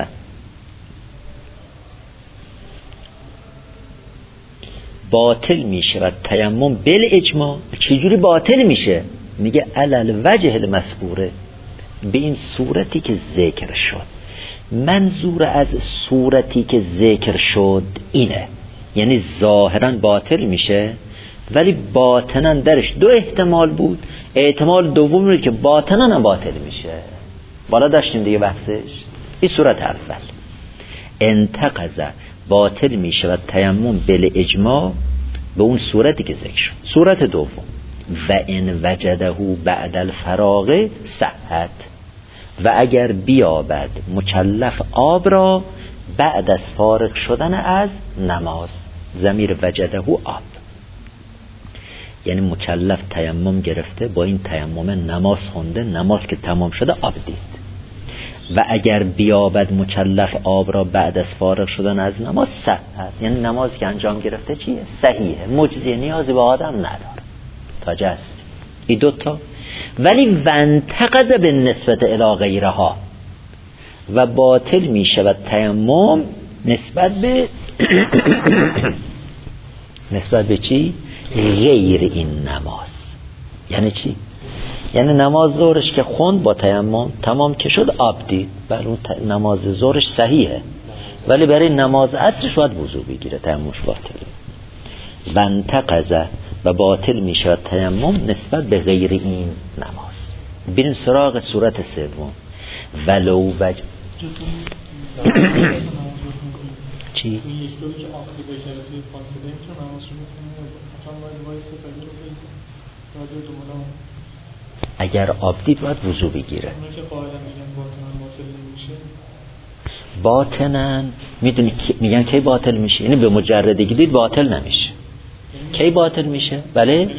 باطل میشه و تیمم بل اجماع. چجوری باطل میشه؟ میگه علل وجه المذکوره، به این صورتی که ذکر شد. منظور از صورتی که ذکر شد اینه، یعنی ظاهرا باطل میشه ولی باطنا درش دو احتمال بود. احتمال دوم اینه که باطنا هم باطل میشه. بالا داشتیم دیگه بحثش. این صورت اول انتقض باطل میشه و تیمم بل اجماع، به اون صورتی که ذکر شد. صورت دوم و ان وجده بعد الفراغ صحت، و اگر بیابد مکلف آب را بعد از فارغ شدن از نماز. ضمیر وجده آب، یعنی مکلف تیمم گرفته، با این تیمم نماز خونده، نماز که تمام شده آب دید. و اگر بیابد مکلف آب را بعد از فارغ شدن از نماز صحت، یعنی نمازی که انجام گرفته چیه؟ صحیحه، مجزیه، نیازی به آدم نداره. تاجه است این دوتا. ولی وانتقض به نسبت الی غیرها، و باطل می شود تیمم نسبت به نسبت به چی؟ غیر این نماز. یعنی چی؟ یعنی نماز ظهرش که خوند با تیمم تمام که شد آب دید، بله اون نماز ظهرش صحیحه، ولی برای نماز عصرش باید وضو بگیره، تیممش باطله. وانتقض و باطل می شود تیمم نسبت به غیر این نماز. بریم سراغ صورت سوم. ولو وجه چی؟ اگر آب دید باید وضو بگیره. باطنن میدونی میگن کی باطل میشه؟ یعنی به مجردگی دید باطل نمیشه. کی باطل میشه؟ بله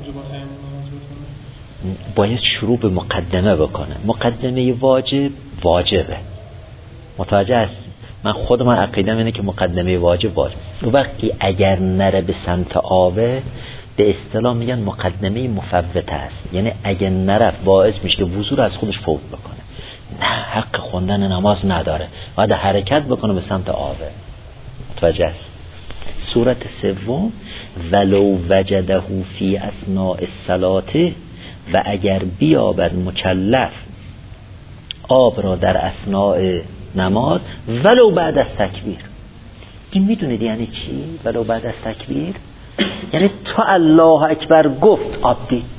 باید شروع به مقدمه بکنه. مقدمه واجب واجبه. متوجه است؟ من خود من عقیدم اینه که مقدمه واجب واجب. وقتی اگر نره به سمت آبه به اصطلاح میگن مقدمه مفوته است، یعنی اگه نرفت باعث میشه که وضو از خودش فوت بکنه. نه، حق خوندن نماز نداره، باید حرکت بکنه به سمت آبه. متوجه است؟ صورت سوم ولو وجده فی اثناء الصلاة، و اگر بیابد مکلف آب را در اثناء نماز ولو بعد از تکبیر. این میدونید یعنی چی؟ ولو بعد از تکبیر یعنی تا الله اکبر گفت آب دید،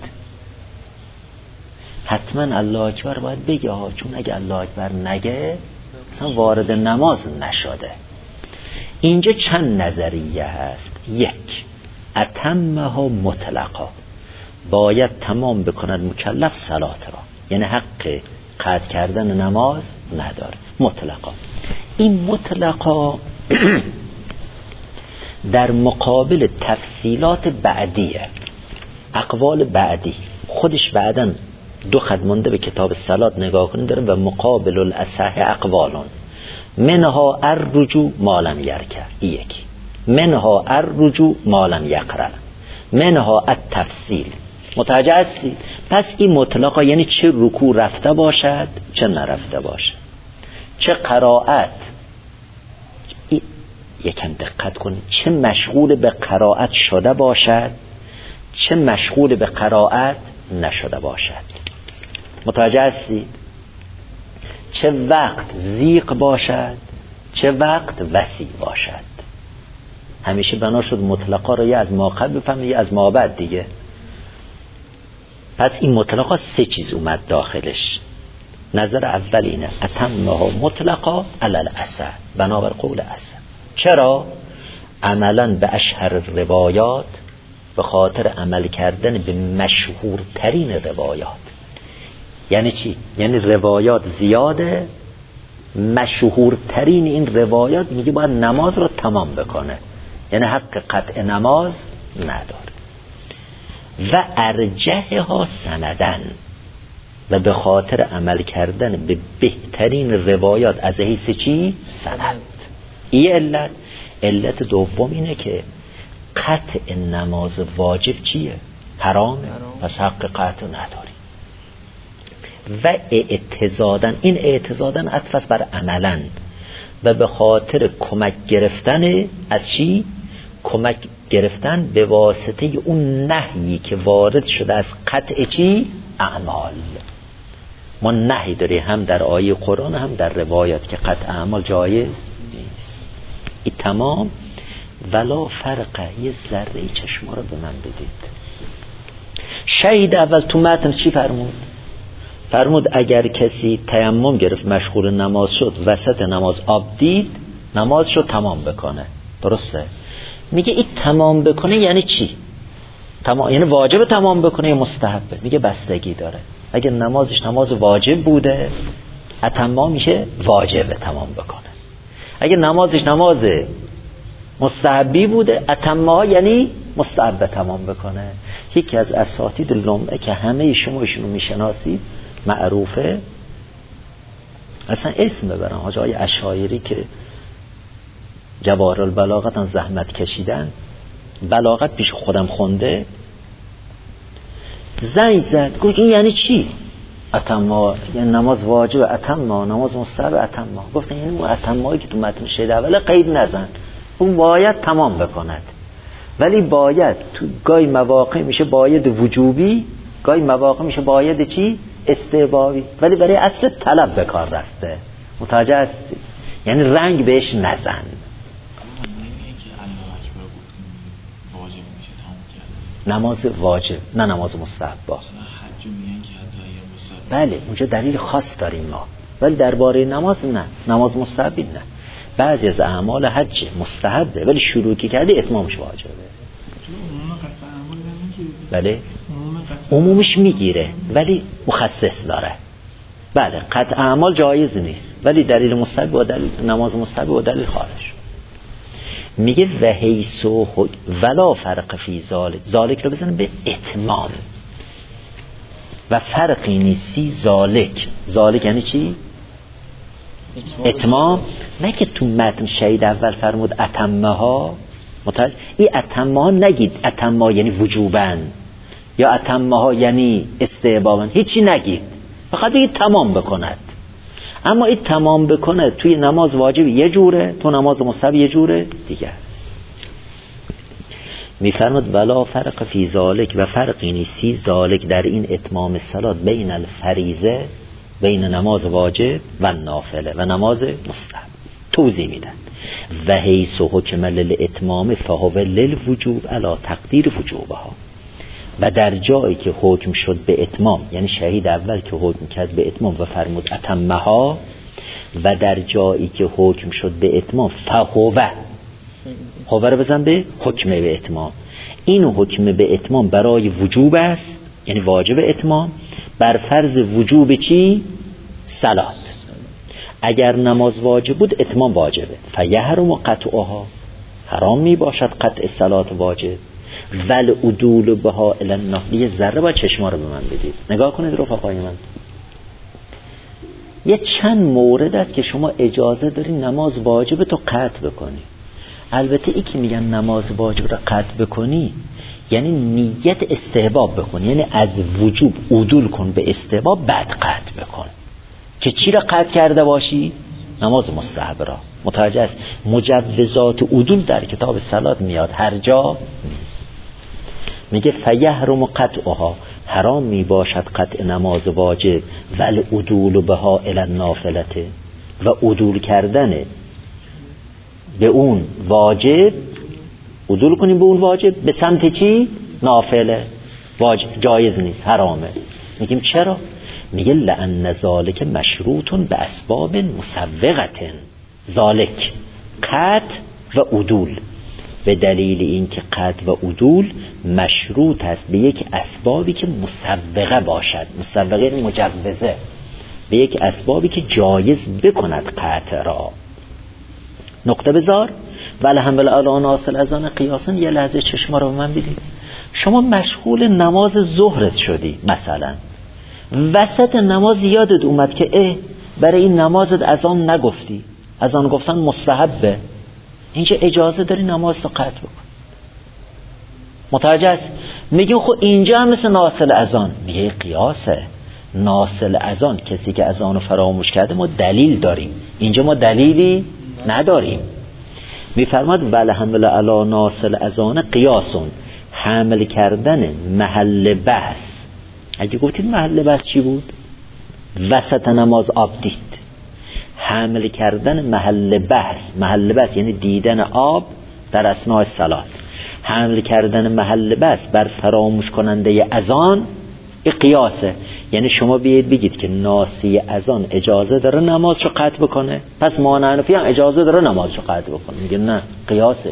حتما الله اکبر باید بگه ها، چون اگه الله اکبر نگه مثلا وارد نماز نشده. اینجا چند نظریه هست. یک، اتمها مطلقا، باید تمام بکند مکلف صلات را، یعنی حق قطع کردن نماز نداره مطلقا. این مطلقا در مقابل تفصیلات بعدیه، اقوال بعدی خودش بعدن دو خط مونده به کتاب صلات نگاه کنید داره و مقابل الاصح اقوالون منها الرجوع ما لم یرکع، یکی منها الرجوع ما لم یقرأ، منها التفصیل. متوجه هستی؟ پس این مطلقا یعنی چه رکوع رفته باشد چه نرفته باشد، چه قرائت، یکم دقت کنید، چه مشغول به قرائت شده باشد چه مشغول به قرائت نشده باشد. متوجه هستی؟ چه وقت ضیق باشد چه وقت وسیع باشد. همیشه بنا شد مطلقا رو یه از ما قبل بفهمید یه از ما بعد دیگه. پس این مطلقا سه چیز اومد داخلش. نظر اول اینه اتمها مطلقا علی الاصح، بنابر قول اصح. چرا؟ عملا به اشهر روایات، به خاطر عمل کردن به مشهورترین روایات. یعنی چی؟ یعنی روایات زیاده، مشهورترین این روایات میگه باید نماز رو تمام بکنه، یعنی حق قطع نماز نداره. و ارجح ها سندن، و به خاطر عمل کردن به بهترین روایات از حیث چی؟ سند. این علت. علت دوم اینه که قطع نماز واجب چیه؟ حرامه، پس حق قطع نداری. و اعتزادن، این اعتزادن عطف بر عملن، و به خاطر کمک گرفتن از چی؟ کمک گرفتن به واسطه اون نهیی که وارد شده از قطع چی؟ اعمال. ما نهی داریم هم در آیه قرآن هم در روایات که قطع اعمال جایز نیست. این تمام. ولا فرقه، یه ذره چشما رو به من بدید. شهید اول تو متن چی فرمود؟ فرمود اگر کسی تیمم گرفت مشغول نماز شد وسط نماز آب دید نماز شد تمام بکنه. درسته؟ میگه این تمام بکنه یعنی چی؟ تمام یعنی واجب تمام بکنه یا مستحبه؟ میگه بستگی داره. اگر نمازش نماز واجب بوده اتمام میشه واجبه تمام بکنه. اگر نمازش نماز مستحبی بوده اتمها یعنی مستحبه تمام بکنه. یکی از اساتید لمعه که همه شما ایشونو میشناسید معروفه، اصلا اسم ببرم، حاجی های اشاعری که جواهر البلاغت زحمت کشیدن، بلاغت پیش خودم خونده، زنگ زد گفت این یعنی چی؟ اتما یعنی نماز واجب اتما، نماز مستحب اتما. گفتن یعنی اون اتمایی که تو متن شهید اوله قید نزن، اون باید تمام بکند، ولی باید تو گاهی مواقع میشه باید وجوبی، گاهی مواقع میشه باید چی؟ استحبابی، ولی برای اصل طلب به کار رفته. متوجه هستی؟ یعنی رنگ بهش نزن. نماز واجب نه نماز مستحب. بله اونجا دلیل خاص داریم ما، ولی درباره نماز نه، نماز مستحبی نه. بعضی از اعمال حج مستحبه ولی شروع که کردی اتمامش واجبه. بله عمومش میگیره ولی مخصص داره. بله قطع اعمال جایز نیست ولی دلیل مستحب و دلیل نماز مستحب و دلیل خارج. میگه و حیثو ولا فرق فی ذالک، ذالک رو بزنن به اتمام و فرقی نیست فی ذالک. ذالک یعنی چی؟ اتمام. نه که تو متن شهید اول فرمود اتمها، متوجه؟ این اتمها نگید اتمها یعنی وجوبن یا اتمها یعنی استحبابن، هیچی نگید، فقط بگید تمام بکند. اما این تمام بکنه توی نماز واجب یه جوره، تو نماز مستحب یه جوره دیگه است. میفرماد ولا فرق فی ذالک، و فرقی نیست فی ذالک در این اتمام صلات بین الفریضه، بین نماز واجب و نافله و نماز مستحب. توضیح میدن و حیث حکم للاتمام فهو للوجوب علی تقدیر وجوبها، و در جایی که حکم شد به اتمام، یعنی شهید اول که حکم کرد به اتمام و فرمود اتمها، و در جایی که حکم شد به اتمام فهو، هو رو بزن به حکم به اتمام، این حکم به اتمام برای وجوب است، یعنی واجب اتمام بر فرض وجوب چی؟ صلات. اگر نماز واجب بود اتمام واجبه، فیحرم قطعها، حرام می باشد قطع صلات واجب، ول عدول بها الی النافله. یه ذره با چشما رو به من بدید، نگاه کنید رفقای من. یه چند مورد است که شما اجازه داری نماز واجب تو قطع بکنی. البته ای که میگن نماز واجب رو قطع بکنی یعنی نیت استحباب بکن، یعنی از وجوب عدول کن به استحباب بعد قطع بکن. که چی را قطع کرده باشی؟ نماز مستحب را. متوجه است؟ مجوزات عدول در کتاب صلات میاد، هر جا نیست. میگه فیحرم قطعها، حرام می باشد قطع نماز واجب، ول عدول بها الی النافلته، و عدول کردن به اون واجب، عدول کنیم به اون واجب به سمت چی؟ نافله. واجب جایز نیست، حرامه. میگیم چرا؟ میگه لأن ذالک مشروطون به اسباب مسوغة، ذالک قطع و عدول، به دلیل اینکه قطع و عدول مشروط است به یک اسبابی که مسوغه باشد. مسوغه یعنی مجوزه، به یک اسبابی که جایز بکند قطع را. نقطه بذار. ولی هم الان ناصل از آن قیاسن. یه لحظه چشما رو من بدید. شما مشغول نماز ظهرت شدی مثلا، وسط نماز یادت اومد که اه برای این نمازت از آن نگفتی، از آن گفتن مستحبه، اینجا اجازه داری نماز رو قطع بکن. متوجه است؟ میگیم خب اینجا هم مثل ناصل از آن. میگه قیاسه. ناصل از آن کسی که از آن فراموش کرده ما دلیل داریم، اینجا ما دلیلی نداریم. میفرماد بله حمل علا ناصل از آن قیاسون، حمل کردن محل بحث. اگه گفتید محل بحث چی بود؟ وسط نماز آب دید. حمل کردن محل بحث، محل بحث یعنی دیدن آب در اثناء صلات. حمل کردن محل بحث بر فراموش کننده اذان قیاسه. یعنی شما بیاید بگید که ناسی اذان اجازه داره نمازشو قطع بکنه، پس ما حنفی هم اجازه داره نمازشو قطع بکنه. میگه نه، قیاسه.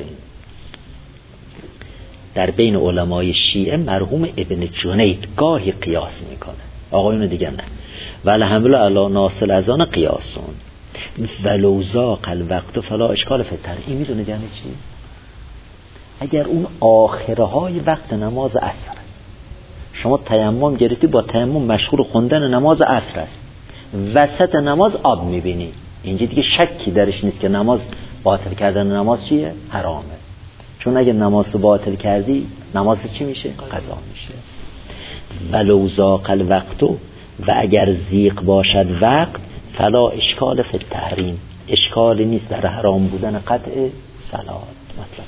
در بین علمای شیعه مرحوم ابن جنید گاهی قیاس میکنه، آقایون دیگه نه. ولی حمل علی ناصل اذان قیاسون ولو ذاق الوقت فلا اشکال فتر. این میدونید یعنی چی؟ اگر اون آخرهای وقت نماز عصر شما تیمم گرفتی، با تیمم مشغول خوندن نماز عصر است، وسط نماز آب میبینی، اینجا دیگه شکی درش نیست که نماز باطل کردن نماز چیه؟ حرامه. چون اگه نماز تو باطل کردی نماز چی میشه؟ قضا میشه. ولو ذاق الوقت، و اگر زیق باشد وقت، فلا اشکال فی التحریم، اشکالی نیست در حرام بودن قطع صلات. مطلب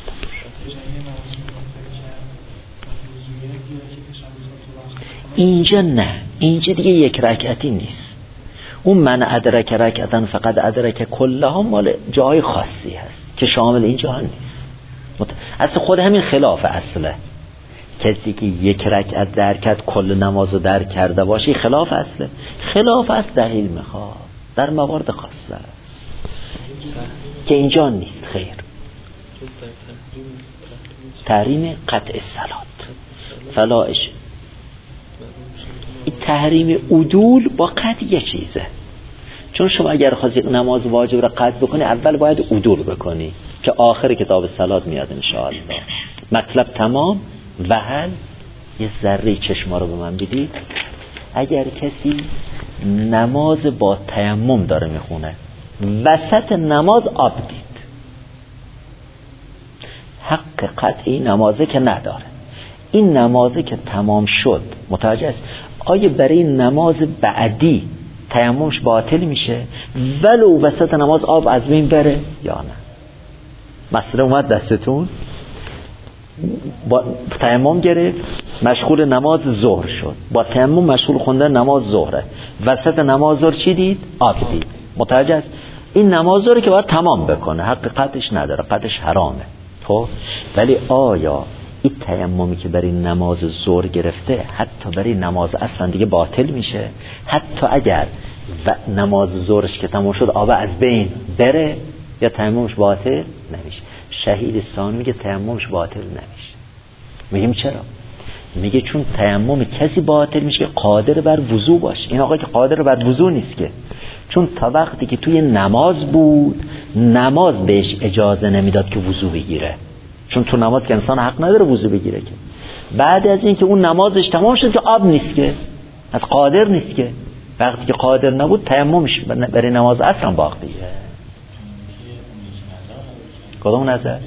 اینجا نه، اینجا دیگه یک رکعتی نیست. اون من ادرک رکعتن فقط ادرک کلها مال جای خاصی هست که شامل اینجا نیست. اصلا خود همین خلاف اصله. کسی که یک رکعت درک کرد کل نمازو درک کرده باشه خلاف اصله. خلاف اصل دلیل میخواد، در موارد خاصه است که اینجا نیست. خیر، تحریم قطع صلات فلاش. این تحریم عدول با قطع یه چیزه. چون شما اگر خواستی نماز واجب را قطع بکنی اول باید عدول بکنی که آخر کتاب صلات میاد انشاءالله. مطلب تمام. و هل یه ذره چشما رو به من بدید. اگر کسی نماز با تیمم داره میخونه، وسط نماز آب دید، حق قطعی نمازه که نداره. این نمازه که تمام شد، متوجه است؟ آیا برای نماز بعدی تیممش باطل میشه ولو وسط نماز آب از بین بره یا نه؟ مسئله اومد دستتون؟ با تیمم گرفت، مشغول نماز ظهر شد، با تیمم مشغول خوندن نماز ظهره، وسط نماز ظهر چی دید؟ آب دید. متوجه است؟ این نماز ظهر که باید تمام بکنه، حق قطعش نداره، قطعش حرامه. خب ولی آیا این تیممی که برای نماز ظهر گرفته حتی برای نماز اصلا دیگه باطل میشه؟ حتی اگر و نماز ظهرش که تمام شد آب از بین بره یا تیممش باطل نمیشه؟ شهید ثانی میگه تیممش باطل نمیشه. میگیم چرا؟ میگه چون تیمم کسی باطل میشه که قادر بر وضو باشه. این آقا که قادر بر وضو نیست که، چون تا وقتی که توی نماز بود نماز بهش اجازه نمیداد که وضو بگیره، چون تو نماز که انسان حق نداره وضو بگیره که. بعد از این که اون نمازش تمام شد که آب نیست که، از قادر نیست که، وقتی که قادر نبود تیممش برای نماز اصلا باقیه. کدوم نظر؟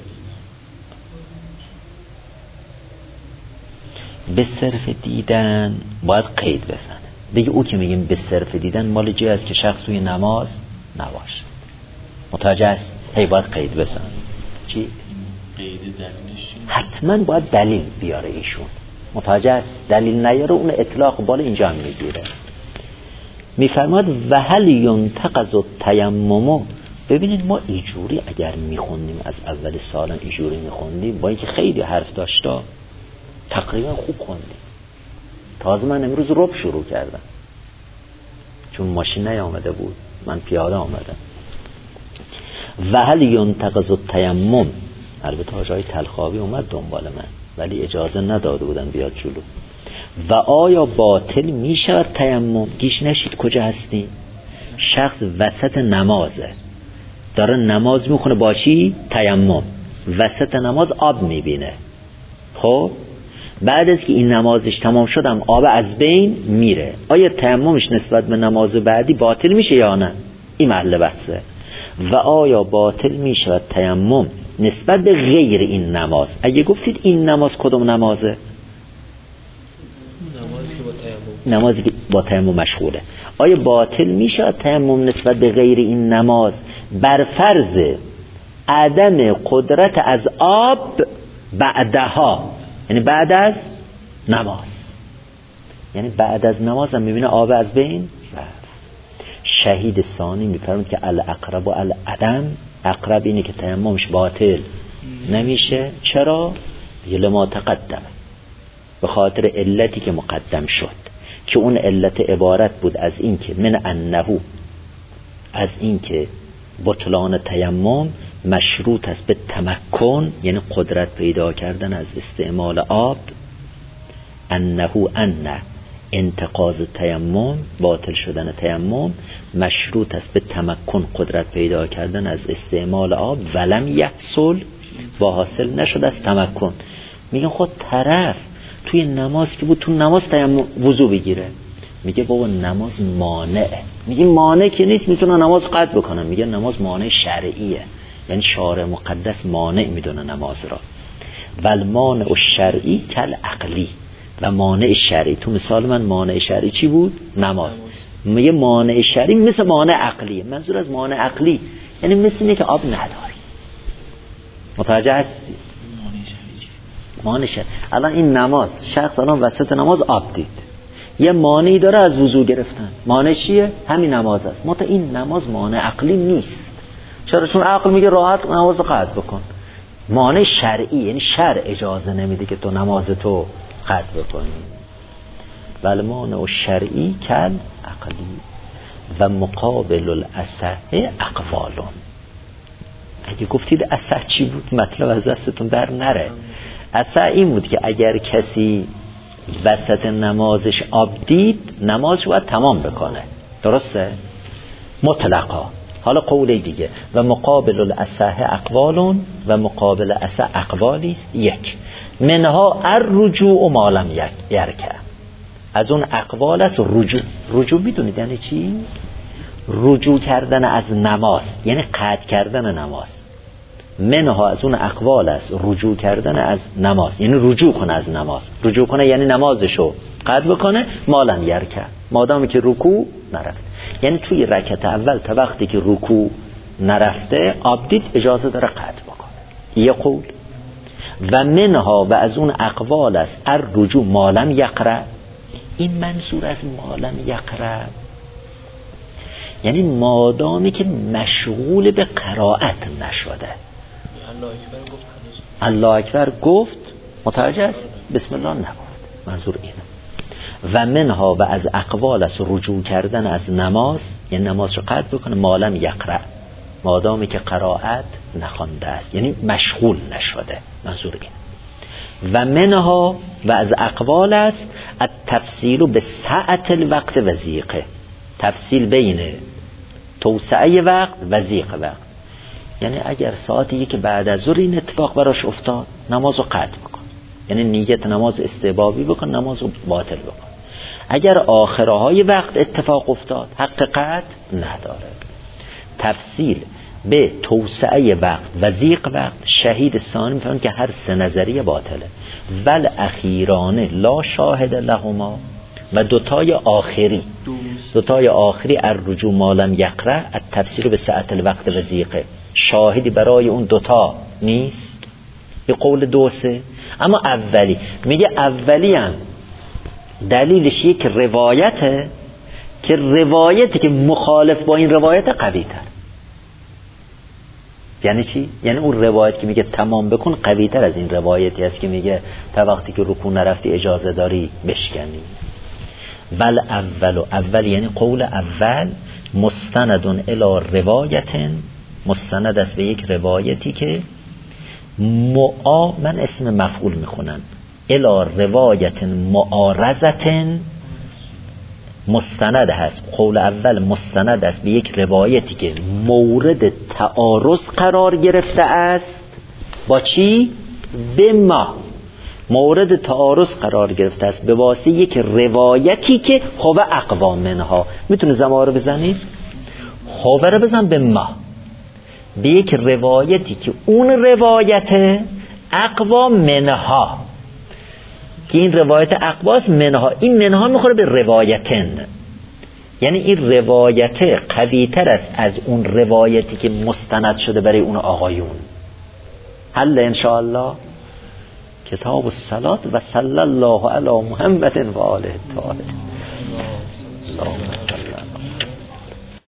به صرف دیدن باید قید بزنه، بگه او که میگیم به صرف دیدن مال جایی است که شخص توی نماز نباشه. متوجه است؟ هی باید قید بزنه. چی؟ قید دلیلش حتما باید دلیل بیاره ایشون. متوجه است؟ دلیل نیاره اون اطلاق بال اینجا هم میگیره. میفرماد و هل ینتقض التیمم. ببینید ما اینجوری اگر میخوندیم از اول سال اینجوری میخوندیم با اینکه خیلی حرف داشته تقریبا خوب خوندیم. تازه من امروز رب شروع کردم چون ماشین نیامده بود، من پیاده آمدم. و هل ینتقض التیمم. البته آجای تلخابی اومد دنبال من ولی اجازه نداده بودن بیاد جلو. و آیا باطل میشود تیمم؟ گیش نشید کجا هستیم؟ شخص وسط نمازه، داره نماز میخونه با چی؟ تیمم. وسط نماز آب میبینه. خب بعد از که این نمازش تمام شدم آب از بین میره، آیا تیممش نسبت به نماز بعدی باطل میشه یا نه؟ این محل بحثه. و آیا باطل میشود تیمم نسبت به غیر این نماز؟ اگه گفتید این نماز کدوم نمازه؟ نمازی که با تیمم نمازی که با تیمم مشغوله. آیا باطل میشود تیمم نسبت به غیر این نماز بر فرض عدم قدرت از آب بعدها، یعنی بعد از نماز، یعنی بعد از نماز هم میبینه آب از بین رفت. شهید ثانی میفرمود که الاقرب و العدم، اقرب اینه که تیممش باطل نمیشه. چرا؟ لما تقدم، به خاطر علتی که مقدم شد که اون علت عبارت بود از این که من انه، از این که بطلان تیمم مشروط است به تمکن، یعنی قدرت پیدا کردن از استعمال آب. انه ان انتقاض تیمم، باطل شدن تیمم مشروط است به تمکن، قدرت پیدا کردن از استعمال آب. ولم یحصل، با حاصل نشد از تمکن. میگن خود طرف توی نماز که بود تو نماز تیمم وضو بگیره، میگه بابا نماز مانعه. میگه مانع که نیست، میتونه نماز قطع بکنه. میگه نماز مانع شرعیه، یعنی شارع مقدس مانع میدونه نماز را. والمانع الشرعی کل عقلی، و مانع شرعی، تو مثال من مانع شرعی چی بود؟ نماز. میگه مانع شرعی مثل مانع عقلیه. منظور از مانع عقلی یعنی مثل اینه که آب نداری. متوجه هستی؟ مانع شرعی. الان این نماز، شخص الان وسط نماز آب دید، یه مانعی داره از وضو گرفتن. مانع چیه؟ همین نماز است. مت این نماز مانع عقلی نیست. چرا؟ چون عقل میگه راحت نماز رو قطع بکن. مانع شرعی یعنی شرع اجازه نمیده که تو نماز تو قطع بکنی. ولی مانع الشرعی کل عقلی و مقابل الاصح اقوالون. اگه گفتید اصح چی بود مطلب از دستتون در نره. اصح این بود که اگر کسی وسط نمازش آب دید نمازش باید تمام بکنه، درسته؟ مطلقا. حالا قوله دیگه و مقابل الاصح اقوالون، و مقابل اصح اقوالی است. یک منها الرجوع ما لم یرکع، از اون اقوال است رجوع. رجوع میدونید یعنی چی؟ رجوع کردن از نماز یعنی قطع کردن نماز. منها از اون اقوال است رجوع کردن از نماز، یعنی رجوع کنه از نماز. رجوع کنه یعنی نمازشو قطع بکنه ما لم یرکع، مادامی که رکوع نرفت. یعنی توی رکعت اول تا وقتی که رکوع نرفته آب دید اجازه داره قطع بکنه. یه قول. و منها و از اون اقوال است الرجوع مالم یقرأ. این منظور از مالم یقرأ یعنی مادامی که مشغول به قرائت نشده. الله اکبر گفت متوجه است، بسم الله نگفت، منظور اینه. و منها و از اقوال است رجوع کردن از نماز، یعنی نماز رو قطع بکنه مالم یقرأ، مادامی که قرائت نخوانده است، یعنی مشغول نشده، منظور این. و منها و از اقوال است التفصیل به سعت الوقت و ضیقه، تفصیل بین توسعه وقت و ضیق وقت. یعنی اگر ساعتی که بعد از ظهر این اتفاق براش افتاد نماز رو قطع بکن، یعنی نیت نماز استحبابی بکن، نماز رو باطل بکن. اگر آخرهای وقت اتفاق افتاد حق قطع نداره. تفصیل به توسعه وقت و ضیق وقت شهید ثانی میفهمن که هر سه نظریه باطله. ول اخیرانه لا شاهد لهما و دوتای آخری دوتای آخری الرجوع مالم یقرأ التفسیر به سعت الوقت و ضیقه، شاهدی برای اون دوتا نیست به قول دوسه. اما اولی میگه اولی هم دلیلش یک روایته که روایتی که مخالف با این روایت قوی تر. یعنی چی؟ یعنی اون روایت که میگه تمام بکن قوی تر از این روایتی است که میگه تا وقتی که رکوع نرفتی اجازه داری بشکنی. ول اول و اول یعنی قول اول مستندون الی روایت، مستند است به یک روایتی که معا، من اسم مفعول میخونم، الی روایت معارضت، مستند هست. قول اول مستند است به یک روایتی که مورد تعارض قرار گرفته است. با چی؟ به ما مورد تعارض قرار گرفته است به واسطه یک روایتی که هو اقوا منها. میتونه زما رو بزنید، هو رو بزن به ما، به یک روایتی که اون روایت اقوا منها، که این روایت اقواس منها، این منها میخوره به روایتن، یعنی این روایت قوی تر است از اون روایتی که مستند شده برای اون آقایون. حل انشاءالله کتاب الصلاة و صلی الله علی محمد و آله الطاهرین.